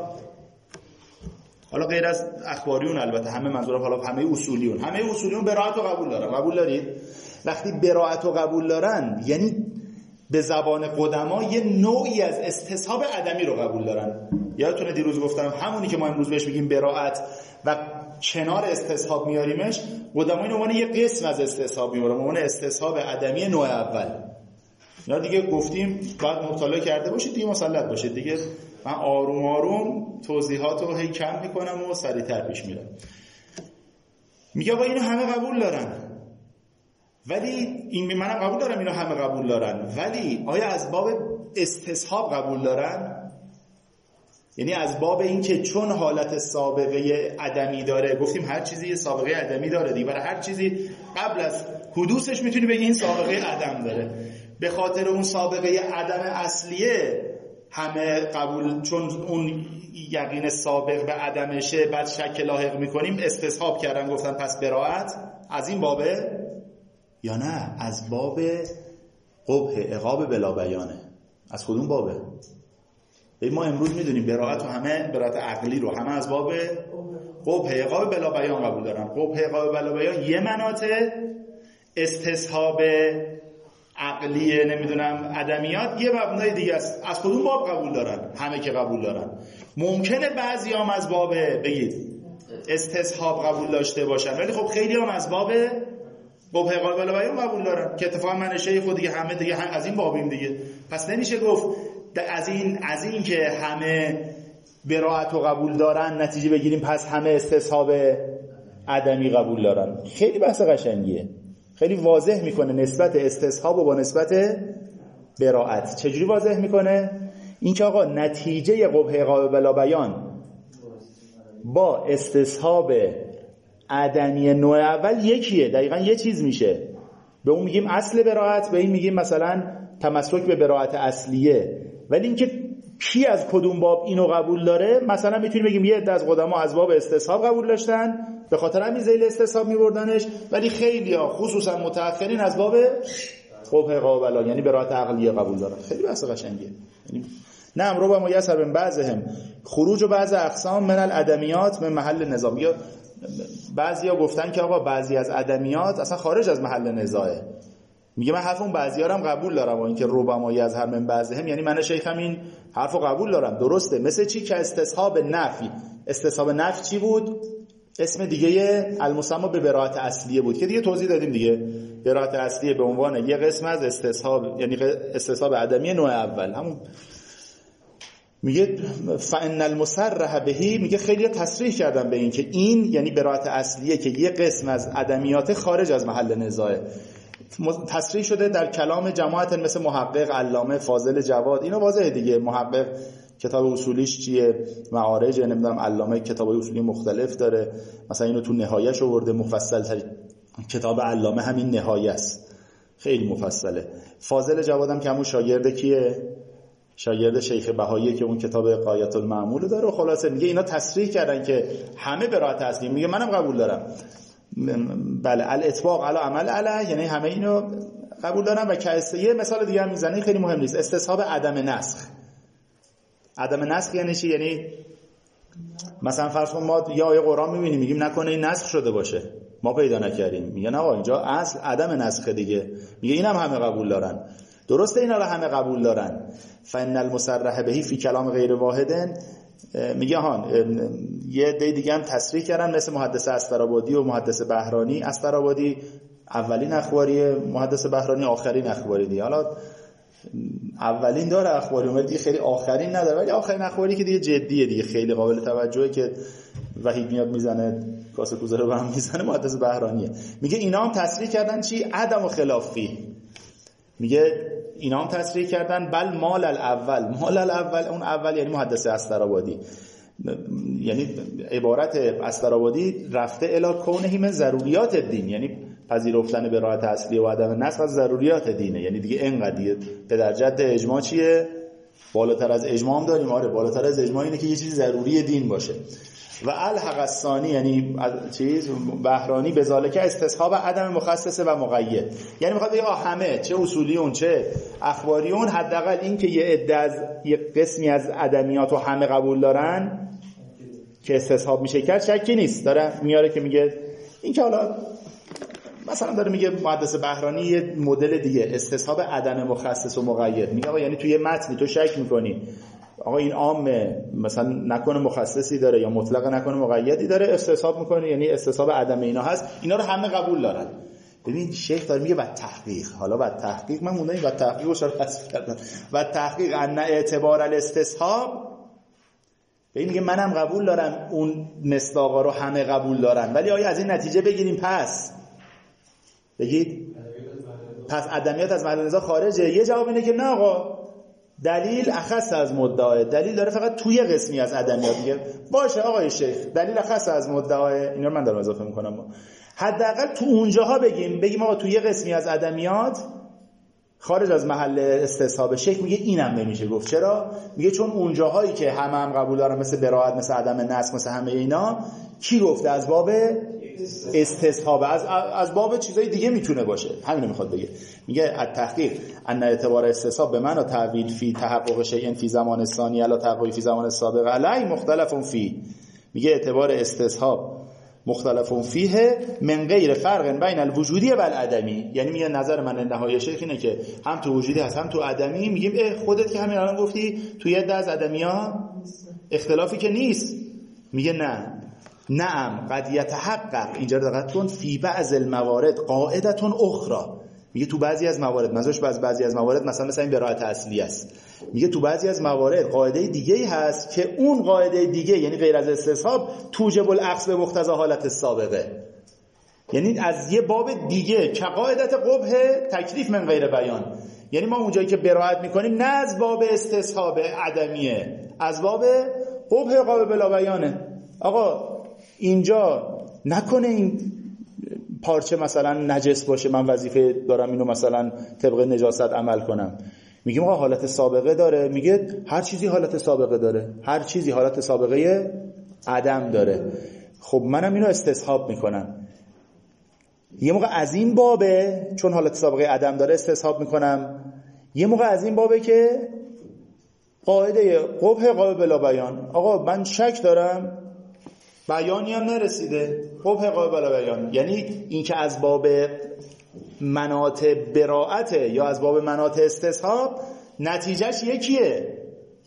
حالا غیر از اخباریون، البته همه منظورم حالا همه اصولیون، همه اصولیون براءت رو قبول دارن. قبول دارید؟ وقتی براءت رو قبول دارن یعنی به زبان قدما یه نوعی از استصحاب ادمی رو قبول دارن. یادتونه دیروز گفتم همونی که ما امروز بهش میگیم براءت و کنار استصحاب میاریمش، قدما این عنوان یه قسم از استصحاب میبرن، عنوان استصحاب ادمی نوع اول. اینا دیگه گفتیم بعد مطالعه کرده باشید دیگه، مسلط باشید دیگه. من آروم آروم توضیحات رو هی کم میکنم و سریعتر پیش میرم. میگه با اینو همه قبول دارن، ولی این منم قبول دارم اینو همه قبول دارن، ولی آیا از باب استصحاب قبول دارن؟ یعنی از باب این که چون حالت سابقه عدمی داره، گفتیم هر چیزی یه سابقه عدمی داره دیگه، برای هر چیزی قبل از حدوثش میتونی بگی این سابقه عدم داره، به خاطر اون سابقه عدم اصلیه همه قبول، چون اون یقین سابق به عدمشه بعد شک لاحق میکنیم استصحاب کردن، گفتن پس براءت از این بابه یا نه از باب قبح عقاب بلا بیانه؟ از کدوم بابه؟ ما امروز میدونیم براءت و همه براءت عقلی رو همه از باب قبح عقاب بلا بیان قبول دارن. قبح عقاب بلا بیان یه مناطق، استصحاب عقلیه نمیدونم ادمیات یه مبنای دیگه است. از کدوم باب قبول دارن؟ همه که قبول دارن. ممکنه بعضی هم از باب بگید استصحاب قبول داشته باشن، ولی خب خیلی هم از باب قبح عقاب بلا بیان قبول دارن که اتفاقا من شیخ خود دیگه همه دیگه هم از این بابیم دیگه. پس نمیشه گفت از این از این که همه براءت رو قبول دارن نتیجه بگیریم پس همه استصحاب عدمی قبول دارن. خیلی بحث قشنگیه، خیلی واضح میکنه نسبت استصحاب و با نسبت براءت. چجوری واضح میکنه؟ این که آقا نتیجه قبح قابل بلا بیان با استصحاب عدمی نوع اول یکیه، دقیقا یه چیز میشه. به اون میگیم اصل براءت، به این میگیم مثلا تمسک به براءت اصلیه. ولی اینکه کی از کدوم باب اینو قبول داره، مثلا میتونیم بگیم یه عده از قدما از باب استصحاب قبول داشتن، به خاطر همین ذیل استصحاب میبردنش، ولی خیلی‌ها خصوصا متأخرین از باب قبح قابل یعنی براءت عقلیه قبول دارن. خیلی بحث قشنگیه. یعنی نه امرو با میسر من بعضهم خروج و بعض اقسام من العدمیات من محل نظام. یا بعضیا گفتن که آقا بعضی از عدمیات اصلا خارج از محل نزاعه. میگه من حرف اون بعضیا رو هم قبول دارم، و اینکه ربما یظهر من بعضهم یعنی من شیخم این حرفو قبول دارم، درسته. مثل چی که استصحاب نفی، استصحاب نفی چی بود؟ اسم دیگه المسمى به براءت اصلیه بود که دیگه توضیح دادیم دیگه. براءت اصلیه به عنوان یه قسم از استصحاب، یعنی استصحاب عدمی نوع اول. همون میگه فان المصرح بهی، میگه خیلی تصریح کردن به این که این یعنی براءت اصلیه که یه قسم از عدمیات خارج از محل نزاعه. تصریح شده در کلام جماعت مثل محقق علامه فاضل جواد. اینو واضحه دیگه. محقق کتاب اصولیش چیه؟ معارج. نمیدونم علامه کتاب اصولی مختلف داره، مثلا اینو تو نهایه‌اش آورده مفصل تر. کتاب علامه همین نهایه است، خیلی مفصله. فاضل جوادم که همون شاگرد کیه؟ شاگرد شیخ بهاییه که اون کتاب غایت المعمول داره. و خلاصه میگه اینا تصریح کردن که همه براءت اصلی. میگه منم قبول دارم، بله الاطباق علی عمل علی، یعنی همه اینو قبول دارم. و که یه مثال دیگه هم میزنه خیلی مهم نیست، استصحاب عدم نسخ. عدم نسخ یعنی چی؟ یعنی مثلا فرض کن ما یا آیه قرآن میبینیم میگیم نکنه این نسخ شده باشه، ما پیدا نکردیم. میگن آقا اینجا اصل عدم نسخ دیگه. میگه اینم هم همه قبول دارن، درسته اینا رو همه قبول دارن. فان المصرح بهی فی کلام غیر واحدن، میگه هان یه دی دیگه هم تصریح کردن مثل محدث استرابادی و محدث بهرانی. استرابادی اولین اخباری، محدث بهرانی آخرین اخباری دیگه. حالا اولین داره اخباری اومد دیگه، خیلی آخرین نداره، ولی آخرین اخباری که دیگه جدیه دیگه، خیلی قابل توجهه که وحید میاد میزنه کاسه کوزه رو به هم میزنه، محدث بهرانیه. میگه اینا هم تصریح کردن چی؟ عدم و خلافی. میگه اینا هم تصریح کردن بل مال الاول. مال الاول اون اول یعنی محدث استرابادی، یعنی عبارت استرابادی رفته الی کونه من ضروریات دین، یعنی پذیرفتن براءت اصلی و عدم نسخ از ضروریات دینه. یعنی دیگه اینقدر دیگه به در جد اجماع چیه؟ بالاتر از اجماع هم داریم. آره بالاتر از اجماع اینه که یه چیز ضروری دین باشه. و الحق الثانی یعنی چیز بهرانی به ذالک استصحاب عدم مخصص و مقید، یعنی میخواد بگه همه چه اصولیون چه اخباریون حداقل این که یه عده از یه قسمی از عدمیات رو همه قبول دارن که استصحاب میشه کرد، شکی نیست. داره میاره که میگه این که حالا مثلا داره میگه محدث بهرانی یه مدل دیگه استصحاب عدم مخصص و مقید. میگه آقا یعنی توی یه متنی تو شک میکنی آقا این عامه مثلا نکنه مخصصی داره یا مطلق نکنه مقیدی داره، استصحاب میکنه یعنی استصحاب عدم اینا هست، اینا رو همه قبول دارن. ببین شیخ داره میگه و تحقیق، حالا و تحقیق من مونده این و تحقیق رو چرا حذف کردن؟ و تحقیق ان اعتبار الاستصحاب، ببین میگه منم قبول دارم اون مصداقا رو همه قبول دارن، ولی آیا از این نتیجه بگیریم پس بگید پس عدمیات از محل نزاع خارجه؟ یه جواب اینه که نه آقا، دلیل اخص از مدعا، دلیل داره فقط توی قسمی از عدمیات. میگه باشه آقای شیخ دلیل اخص از مدعا، اینا رو من دارم اضافه میکنم، حداقل تو اونجاها بگیم بگیم آقا توی قسمی از عدمیات خارج از محل استصحاب. شیخ میگه اینم نمیشه گفت. چرا؟ میگه چون اونجاهایی که همه هم قبول دارن مثل براءت مثل عدم نسخ مثل همه اینا، کی گفته از باب استصحاب، از از باب چیزای دیگه میتونه باشه. همینو میخواد بگه. میگه التحقیق ان اعتبار استصحاب به معنی تعویل فی تحقق شیء فی زمان ثانی علی تحقق فی زمان سابق علی مختلف فی. میگه اعتبار استصحاب مختلف فیه من غیر فرق بین الوجودی و العدمی. یعنی میگه نظر من نهایی شیخ اینه که هم تو وجودی هست هم تو عدمی. میگیم اه خودت که همین الان گفتی توی یه از عدمی‌ها اختلافی که نیست. میگه نه نعم قد یتحقق، اینجا دقت کن، فی بعض الموارد قاعدتون اخرى. میگه تو بعضی از موارد، منظورش بعضی بعضی از موارد مثلا مثلا این براءت اصلی است، میگه تو بعضی از موارد قاعده دیگه‌ای هست که اون قاعده دیگه یعنی غیر از استصحاب توجب الاخذ به مقتضی حالت سابقه، یعنی از یه باب دیگه که قاعدت قبح تکلیف من غیر بیان، یعنی ما اونجایی که براءت میکنیم نه از باب استصحاب عدمیه، از باب قبح قابل بلا بیانه. آقا اینجا نکنه این پارچه مثلا نجس باشه، من وظیفه دارم اینو مثلا طبق نجاست عمل کنم. میگیم آقا حالت سابقه داره، میگه هر چیزی حالت سابقه داره، هر چیزی حالت سابقه عدم داره. خب منم اینو استصحاب میکنم، یه موقع از این بابه چون حالت سابقه عدم داره استصحاب میکنم، یه موقع از این بابه که قاعده قبح قابل بلا بیان، آقا من شک دارم بیانی هم نرسیده، قبح قابل بلا بیان، یعنی این که از باب مناط براءت یا از باب مناط استصحاب نتیجهش یکیه،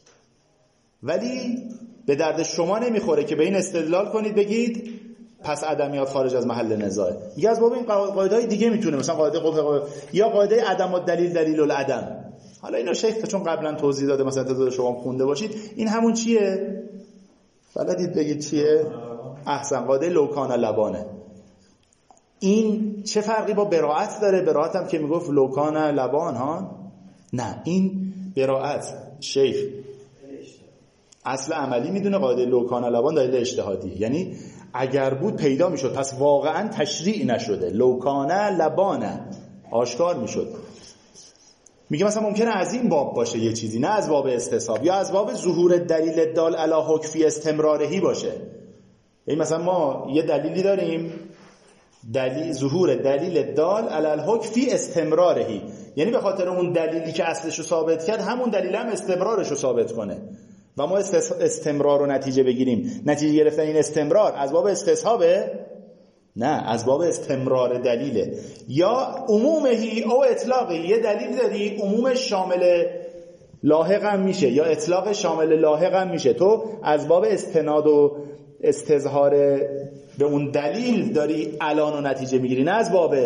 ولی به درد شما نمیخوره که به این استدلال کنید بگید پس عدمیات خارج از محل نزاعه. یه از باب این قاعده‌های دیگه میتونه، مثلا قاعده قبح قابل یا قاعده عدم الدلیل دلیل العدم. حالا اینو شیخ چون قبلا توضیح داده، مثلا تا شما خونده باشید، این همون چیه؟ بلدید بگید چیه؟ احسن، قاعده لوکان لبانه. این چه فرقی با براءت داره؟ براءت هم که میگفت لوکان لبان ها، نه این براءت شیخ اصل عملی میدونه قاعده لوکان لبان دلیل اجتهادی، یعنی اگر بود پیدا میشد، پس واقعا تشریع نشده، لوکان لبانه آشکار میشد. میگه مثلا ممکنه از این باب باشه یه چیزی، نه از باب استصحاب، یا از باب ظهور دلیل دال علی حکم فی استمرارهی باشه. یعنی مثلا ما یه دلیلی داریم، دلیل ظهور دلیل دال علی الحکم فی استمرارهی، یعنی به خاطر اون دلیلی که اصلشو ثابت کرد همون دلیل هم استمرارشو ثابت کنه و ما استمرار رو نتیجه بگیریم. نتیجه گرفتن این استمرار از باب استصحابه؟ نه، از باب استمرار دلیله. یا عمومهی او اطلاقی، یه دلیل داری عموم شامل لاحق هم میشه یا اطلاق شامل لاحق هم میشه، تو از باب استناد و استظهار به اون دلیل داری الان و نتیجه میگیری، نه از باب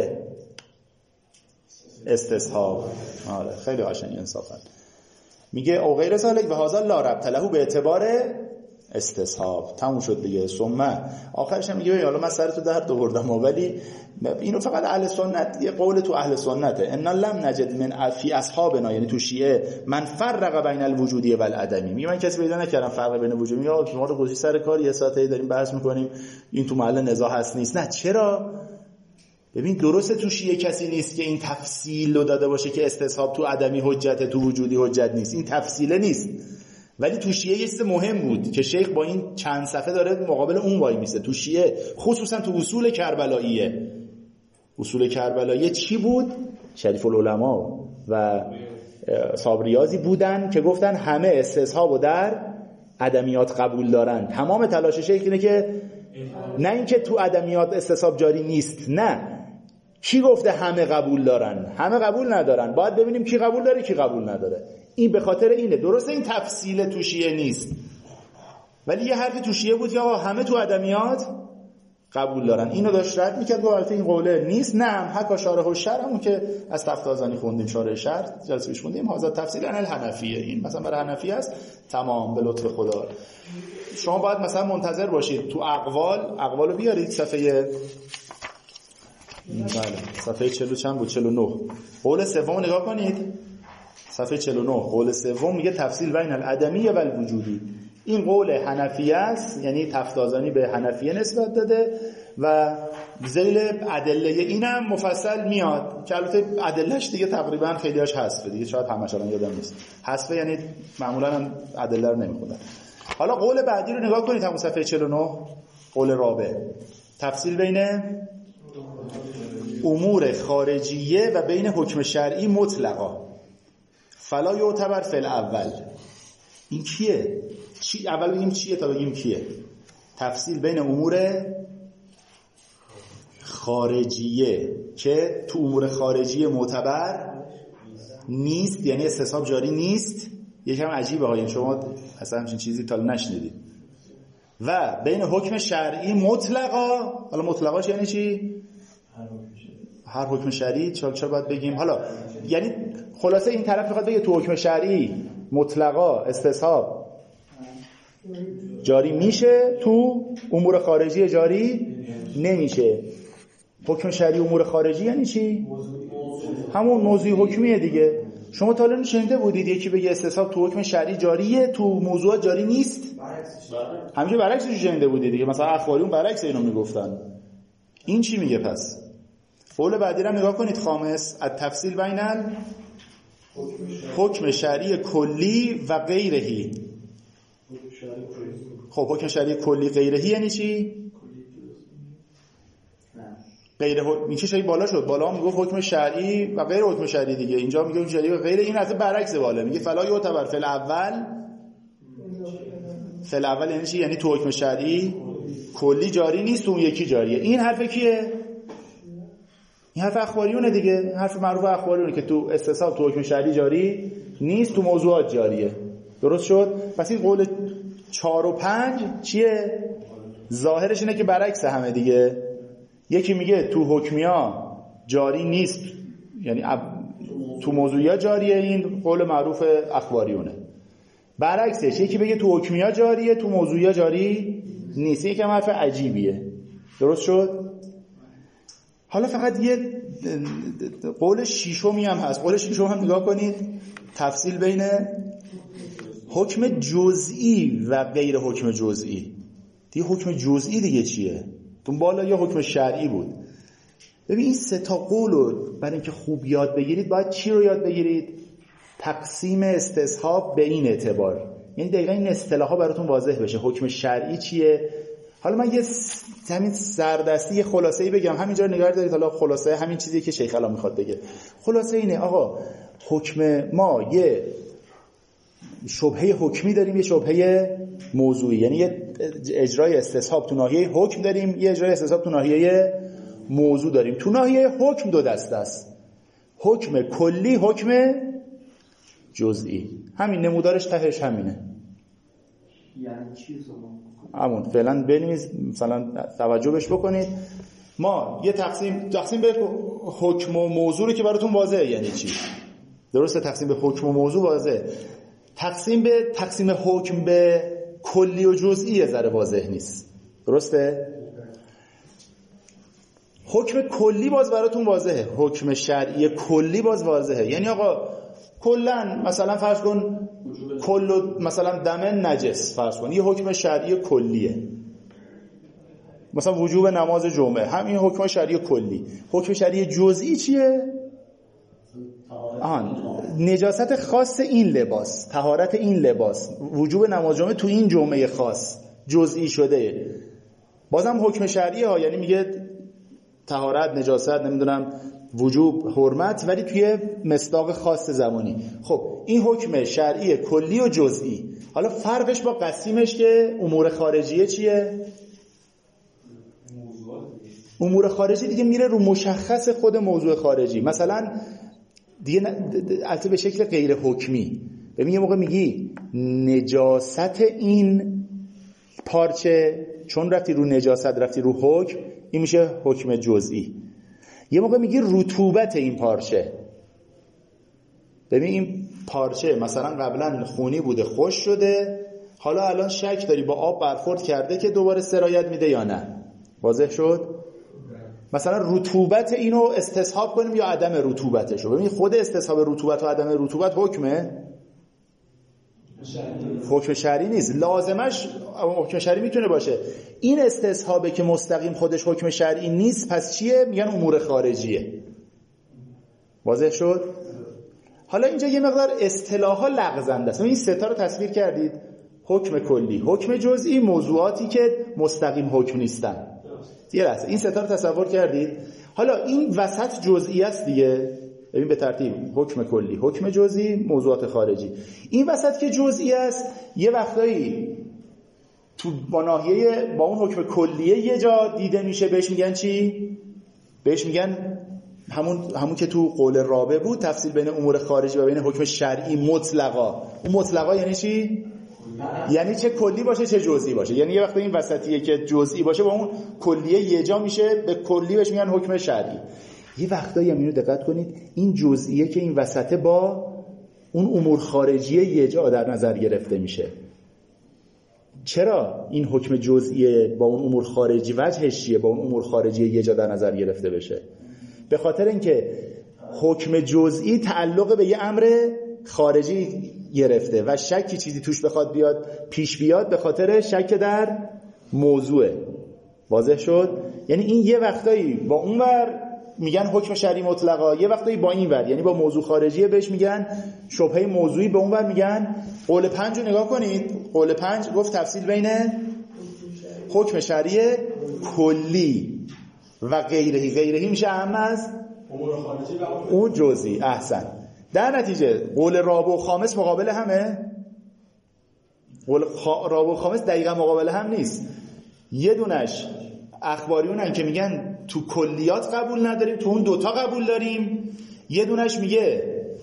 استصحاب. آره خیلی قشنگ انصافا میگه او غیر ذلک و هذا لا ربط له به اعتبار استصحاب. تموم شد دیگه. ثم آخرش هم میگه حالا من سرتو درد آوردم، ولی اینو فقط اهل سنت، یه قول تو اهل سنته، ان لم نجد من فی اصحابنا، یعنی تو شیعه، من فرق بین الوجودی و العدمی. میگه من کسی پیدا نکردم فرق بین وجودی، یا ما رو گوشی سر کار یه ساعته داریم بحث میکنیم این تو محل نزاع هست نیست. نه چرا؟ ببین درسته تو شیعه کسی نیست که این تفصیل رو داده باشه که استصحاب تو عدمی حجت، تو وجودی حجت نیست، این تفصیله نیست، ولی تو شیعه یه چیز مهم بود که شیخ با این چند صفحه داره مقابل اون وای میسه. تو شیعه خصوصا تو اصول کربلاییه، اصول کربلاییه چی بود؟ شریف العلماء و صابریازی بودن که گفتن همه استصحابو در عدمیات قبول دارن. تمام تلاش شیخ اینه که نه اینکه تو عدمیات استصحاب جاری نیست، نه، کی گفته همه قبول دارن؟ همه قبول ندارن، باید ببینیم کی قبول داره کی قبول نداره. این به خاطر اینه. درسته این تفصیل تو شیعه نیست، ولی یه حرفی تو شیعه بود که آقا همه تو عدمیات قبول دارن. اینو داشت رد میکرد، گفت البته این قوله نیست. نه، حق شارح الشرع همون که از تفتازانی خوندیم، شارح الشرع جلسه پیش خوندیم، حاضر تفصیل ان الحنفیه، این مثلا برای حنفی است، تمام به لطف خدا. شما باید مثلا منتظر باشید تو اقوال، اقوالو بیارید صفحه بله صفحه چهل چند بود، چهل و نه، قول سوم نگاه کنید، صفحه چهل و نه، قول سوم میگه تفصیل بین العدمی و الوجودی. این قول حنفیه است، یعنی تفتازانی به حنفیه نسبت داده و ذیل ادله اینم مفصل میاد که البته ادلهش دیگه تقریبا خیلیاش حذفه دیگه، شاید همش الان یادم نیست حذفه، یعنی معمولا هم ادله رو نمیخونن. حالا قول بعدی رو نگاه کنید، همون صفحه چهل و نه، قول رابع، تفصیل بین امور خارجیه و بین حکم شرعی مطلقا فلا یعتبر فی الاول. این کیه؟ چی؟ اول بگیم چیه تا بگیم کیه. تفصیل بین امور خارجیه که تو امور خارجیه معتبر نیست، یعنی استصحاب جاری نیست. یکم عجیبه ها، یعنی شما اصلا همچین چیزی تا نشنیدید. و بین حکم شرعی مطلقا، حالا مطلقاش یعنی چی؟ هر حکم شرعی چرا چرا باید بگیم؟ حالا یعنی خلاصه این طرف میخواد بگه تو حکم شرعی مطلقا استصحاب جاری میشه، تو امور خارجی جاری نمیشه. حکم شرعی امور خارجی یعنی چی؟ همون موضوع حکمیه دیگه. شما تا الان شنیده بودید یکی بگه استصحاب تو حکم شرعی جاریه، تو موضوعات جاری نیست؟ همینجوری برعکسش شنیده بودید دیگه. مثلا اخباریون برعکس اینو میگفتن. این چی میگه پس؟ قول بعدی رو نگاه کنید، خامس التفصیل بین حکم شرعی کلی و غیرهی. خب حکم شرعی کلی غیرهی یعنی چی؟ غیر این چه شی بالا شد؟ بالا هم میگفت حکم شرعی و غیر حکم شرعی دیگه. اینجا میگه حکم شرعی و غیر، این اصلا برعکس بالا میگه فلا یعتبر فی الاول. فی الاول یعنی چی؟ یعنی تو حکم شرعی کلی جاری نیست، اون یکی جاریه. این حرف کیه؟ این حرف اخباریونه دیگه، حرف معروف اخباریونه که تو استصحاب تو حکم شرعی جاری نیست، تو موضوعات جاریه. درست شد؟ پس این قول چهار و پنج چیه؟ ظاهرش اینه که برعکس همه دیگه. یکی میگه تو حکمیا جاری نیست، یعنی تو موضوعیا جاریه، این قول معروف اخباریونه. برعکسش یکی بگه تو حکمیا جاریه، تو موضوعیا جاری نیست. یکم حرف عجیبیه. درست شد؟ حالا فقط یه قول شیشمی هم هست. قول شیشم هم نگاه کنید، تفصیل بین حکم جزئی و غیر حکم جزئی. دیگه حکم جزئی دیگه چیه؟ تو بالا یه حکم شرعی بود. ببین این سه تا قولو برای اینکه خوب یاد بگیرید باید چی رو یاد بگیرید؟ تقسیم استصحاب به این اعتبار. یعنی دقیقاً این اصطلاحا براتون واضح بشه. حکم شرعی چیه؟ حالا من یه همین سردستی خلاصه‌ای بگم، همینجا نگاه دارید. حالا خلاصه همین چیزی که شیخ الان میخواد بگه. خلاصه اینه آقا، حکم ما یه شبهه حکمی داریم، یه شبهه موضوعی، یعنی یه اجرای استصحاب تو ناحیه حکم داریم، یه اجرای استصحاب تو ناحیه موضوع داریم. تو ناحیه حکم دو دسته است، حکم کلی، حکم جزئی. همین نمودارش تهش همینه. یعنی چی همون فعلا بنویس، مثلا توجه بهش بکنید. ما یه تقسیم تقسیم به حکم و موضوع رو که براتون واضحه یعنی چی. درسته؟ تقسیم به حکم و موضوع واضحه. تقسیم به تقسیم حکم به کلی و جزئی ذره واضح نیست. درسته؟ حکم کلی باز براتون واضحه، حکم شرعی کلی باز واضحه. یعنی آقا کلا مثلا فرض کن کل مثلا دم نجس، فرض کن یه حکم شرعی کلیه. مثلا وجوب نماز جمعه، همین حکم شرعی کلی. حکم شرعی جزئی چیه؟ آن نجاست خاص این لباس، طهارت این لباس، وجوب نماز جمعه تو این جمعه خاص جزئی شده. بازم حکم شرعی ها، یعنی میگه طهارت، نجاست، نمیدونم وجوب، حرمت، ولی توی مصداق خاص زمانی. خب این حکم شرعی کلی و جزئی. حالا فرقش با قسیمش که امور خارجیه چیه؟ امور خارجی دیگه میره رو مشخص خود موضوع خارجی. مثلا دیگه البته به شکل غیر حکمی. ببین یه موقع میگی نجاست این پارچه، چون رفتی رو نجاست رفتی رو حکم، این میشه حکم جزئی. یه موقع میگی رطوبت این پارچه، ببین این پارچه مثلا قبلا خونی بوده خوش شده، حالا الان شک داری با آب برخورد کرده که دوباره سرایت میده یا نه. واضح شد؟ مثلا رطوبت اینو استصحاب کنیم یا عدم رطوبتشو. ببین خود استصحاب رطوبت و عدم رطوبت حکمه حکم شرعی نیست، لازمش حکم شرعی میتونه باشه. این استصحابه که مستقیم خودش حکم شرعی نیست، پس چیه؟ میگن امور خارجیه. واضح شد؟ حالا اینجا یه مقدار اصطلاحا لغزنده است. این سه تا رو تصویر کردید، حکم کلی، حکم جزئی، موضوعاتی که مستقیم حکم نیستن. یه لحظه این سه تا رو تصور کردید. حالا این وسط جزئی است دیگه. ببین به ترتیب حکم کلی، حکم جزئی، موضوعات خارجی. این وسط که جزئی است، یه وقتایی تو با ناحیه با اون حکم کلیه یه جا دیده میشه، بهش میگن چی؟ بهش میگن همون همون که تو قول رابع بود، تفصیل بین امور خارجی و بین حکم شرعی مطلقا. اون مطلقا یعنی چی؟ یعنی چه کلی باشه چه جزئی باشه. یعنی یه وقت این وسطیه که جزئی باشه با اون کلیه یه جا میشه، به کلی بهش میگن حکم شرعی. یه وقتایی هم اینو دقت کنید، این جزئیه که این وسطه با اون امور خارجیه یه جا در نظر گرفته میشه. چرا این حکم جزئیه با اون امور خارجی وجهش چیه با اون امور خارجی یه جا در نظر گرفته بشه؟ به خاطر اینکه حکم جزئی تعلق به یه امر خارجی گرفته و شکی چیزی توش بخواد بیاد پیش بیاد به خاطر شک در موضوعه. واضح شد؟ یعنی این یه وقتایی با اون ور میگن حکم شرعی مطلقا، یه وقتایی با این ور یعنی با موضوع خارجیه بهش میگن شبهه موضوعی، به اون ور میگن قول پنج رو نگاه کنید. قول پنج گفت تفصیل بین حکم شرعی کلی و غیرهی. غیرهی میشه اهم از امور خارجی و اون جزئی. احسن. در نتیجه قول رابع و خامس مقابل همه؟ قول خا... رابع و خامس دقیقا مقابل هم نیست. یه دونش اخباریونن که میگن تو کلیات قبول نداریم، تو اون دوتا قبول داریم. یه دونش میگه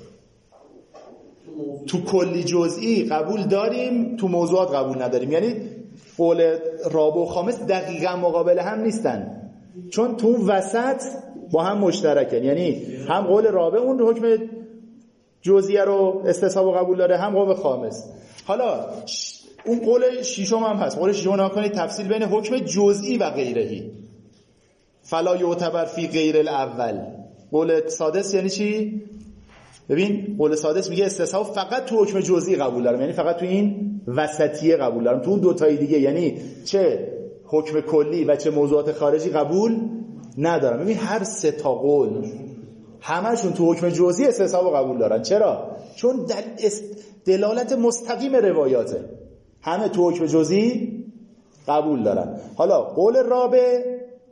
تو کلی جزئی قبول داریم، تو موضوعات قبول نداریم. یعنی قول رابع و خامس دقیقا مقابل هم نیستن، چون تو اون وسط با هم مشترکن. یعنی هم قول رابع اون حکم جزئیه رو استصحاب و قبول داره، هم قول خامس. حالا اون قول ششم هم هست. قول ششم نگاه کنید، تفصیل بین حکم جزئی و غیرهی. فلا یعتبر فی غیر الاول. قول سادس یعنی چی؟ ببین قول سادس میگه استصحاب فقط تو حکم جزئی قبول دارم، یعنی فقط تو این وسطیه قبول دارم، تو اون دو تای دیگه یعنی چه حکم کلی و چه موضوعات خارجی قبول ندارم. ببین هر سه تا قول همشون تو حکم جزئی استصحاب قبول دارن. چرا؟ چون دل دلالت مستقیم روایاته، همه تو حکم جزئی قبول دارن. حالا قول رابع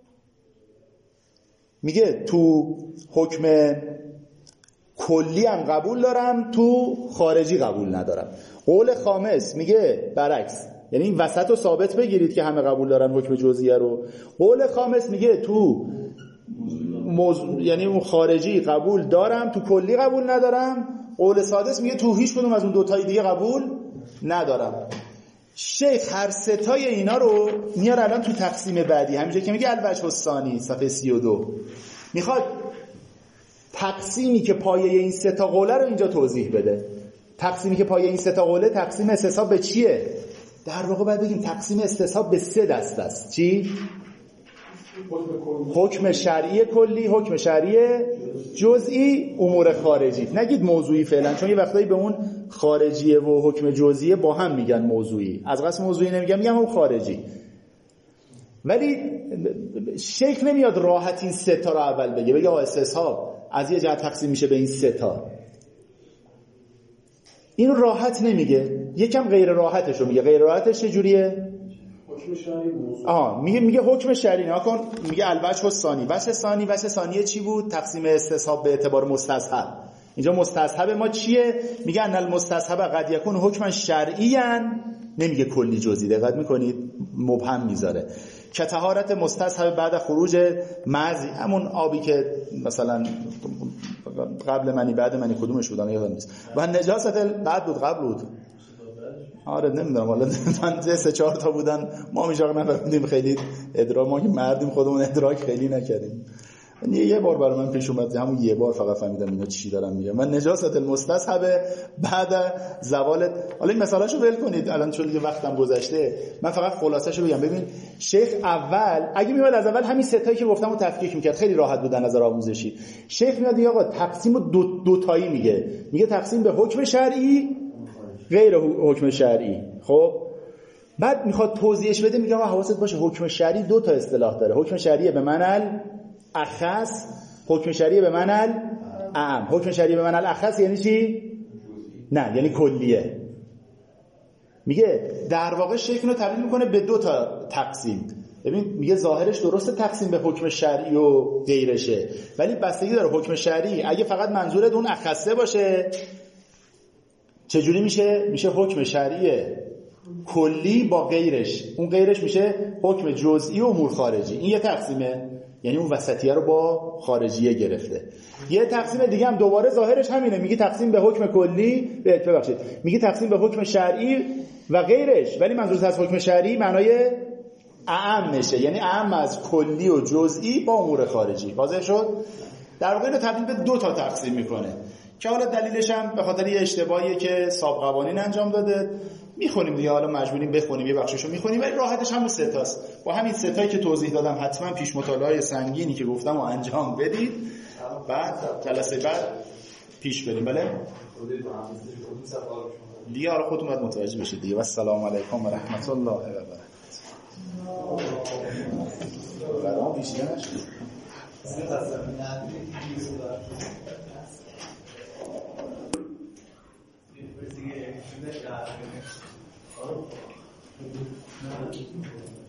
میگه تو حکم کلی هم قبول دارم، تو خارجی قبول ندارم. قول خامس میگه برعکس، یعنی این وسط رو ثابت بگیرید که همه قبول دارن حکم جزئیه رو. قول خامس میگه تو موضوع یعنی اون خارجی قبول دارم، تو کلی قبول ندارم. قول سادس میگه تو هیچ کدوم از اون دو تای دیگه قبول ندارم. شیخ هر سه تای اینا رو میاره الان تو تقسیم بعدی، همینجا که میگه الوجه الثانی صفحه سی و دو، میخواد تقسیمی که پایه این سه تا قوله رو اینجا توضیح بده. تقسیمی که پایه این سه تا قوله تقسیم استصحاب به چیه؟ در واقع باید بگیم تقسیم استصحاب به سه دست است. چی؟ حکم شرعی کلی، حکم شرعی جزئی، امور خارجی. نگید موضوعی فعلا، چون یه وقتایی به اون خارجیه و حکم جزئیه با هم میگن موضوعی. از قسم موضوعی نمیگم، میگم اون خارجی. ولی شیخ نمیاد راحت این سه تا رو اول بگه، بگه استصحاب از یه جهت تقسیم میشه به این سه تا. این راحت نمیگه، یکم غیر راحتش رو میگه. غیر راحتش چجوریه؟ حکم شرعی موضوع. آها میگه میگه حکم شرعی. نکن میگه الوجه الثانی. وجه ثانی، وجه ثانی چی بود؟ تقسیم استصحاب به اعتبار مستصحب. اینجا مستصحب ما چیه؟ میگه ان المستصحب قد یکون حکما شرعیا، نمیگه کلی جزئی. دقت میکنید مبهم میذاره. که طهارت مستصحب بعد خروج مزی، همون آبی که مثلا قبل منی بعد منی کدومش بودن یادم نیست. و نجاست بعد بود قبل بود. آره نمیدونم، حالا من سه چهار تا بودن ما میشاق نفهمیدیم خیلی ادراک، ما که مردیم خودمون ادراک خیلی نکردیم. من یه بار برای من پیش اومد، همون یه بار فقط فهمیدم اینا چی دارن میگن. من نجاست المستصحب بعد زوال. حالا این مثالاشو ول کنید الان چون دیگه وقتم گذشته، من فقط خلاصه‌شو بگم. ببین شیخ اول اگه میاد از اول همین سه تایی که گفتم رو تفکیک میکرد خیلی راحت بود از نظر آموزشی. شیخ میاد آقا تقسیم دو دو تایی میگه، میگه تقسیم به حکم شرعی غیر حکم شرعی. خب بعد میخواد توضیحش بده، میگه آقا حواست باشه حکم شرعی دو تا اصطلاح داره. حکم شرعی به معنی اخص، حکم شرعی به معنی اعم. حکم شرعی به معنی اخص یعنی چی؟ نه یعنی کلیه. میگه در واقع شیخ اینو تبدیل میکنه به دو تا تقسیم. ببین میگه ظاهرش درسته تقسیم به حکم شرعی و غیرشه، ولی بستگی داره. حکم شرعی اگه فقط منظورت اون اخصه باشه چجوری میشه؟ میشه حکم شرعی کلی با غیرش، اون غیرش میشه حکم جزئی و امور خارجی. این یه تقسیمه، یعنی اون وسطیه رو با خارجیه گرفته. یه تقسیم دیگه هم دوباره ظاهرش همینه، میگه تقسیم به حکم کلی، ببخشید میگه تقسیم به حکم شرعی و غیرش، ولی منظور از حکم شرعی معنای اعم میشه، یعنی اعم از کلی و جزئی با امور خارجی. واضح شد؟ در واقع اینو تبدیل به دو تا تقسیم میکنه که حالا دلیلش هم به خاطر یه اشتباهیه که ساب قوانین انجام داده. میخونیم دیگه، حالا مجبوریم بخونیم، یه بخششو میخونیم، ولی راحتش همون سه تاست. با همین سه تایی که توضیح دادم حتما پیش مطالعه سنگینی که گفتم رو انجام بدید، بعد جلسه بعد پیش بریم. بله دیگه حالا خودتون باید متوجه بشید دیگه. و السلام علیکم و رحمت الله و برکاته. برام بیشتر نشد. Oh.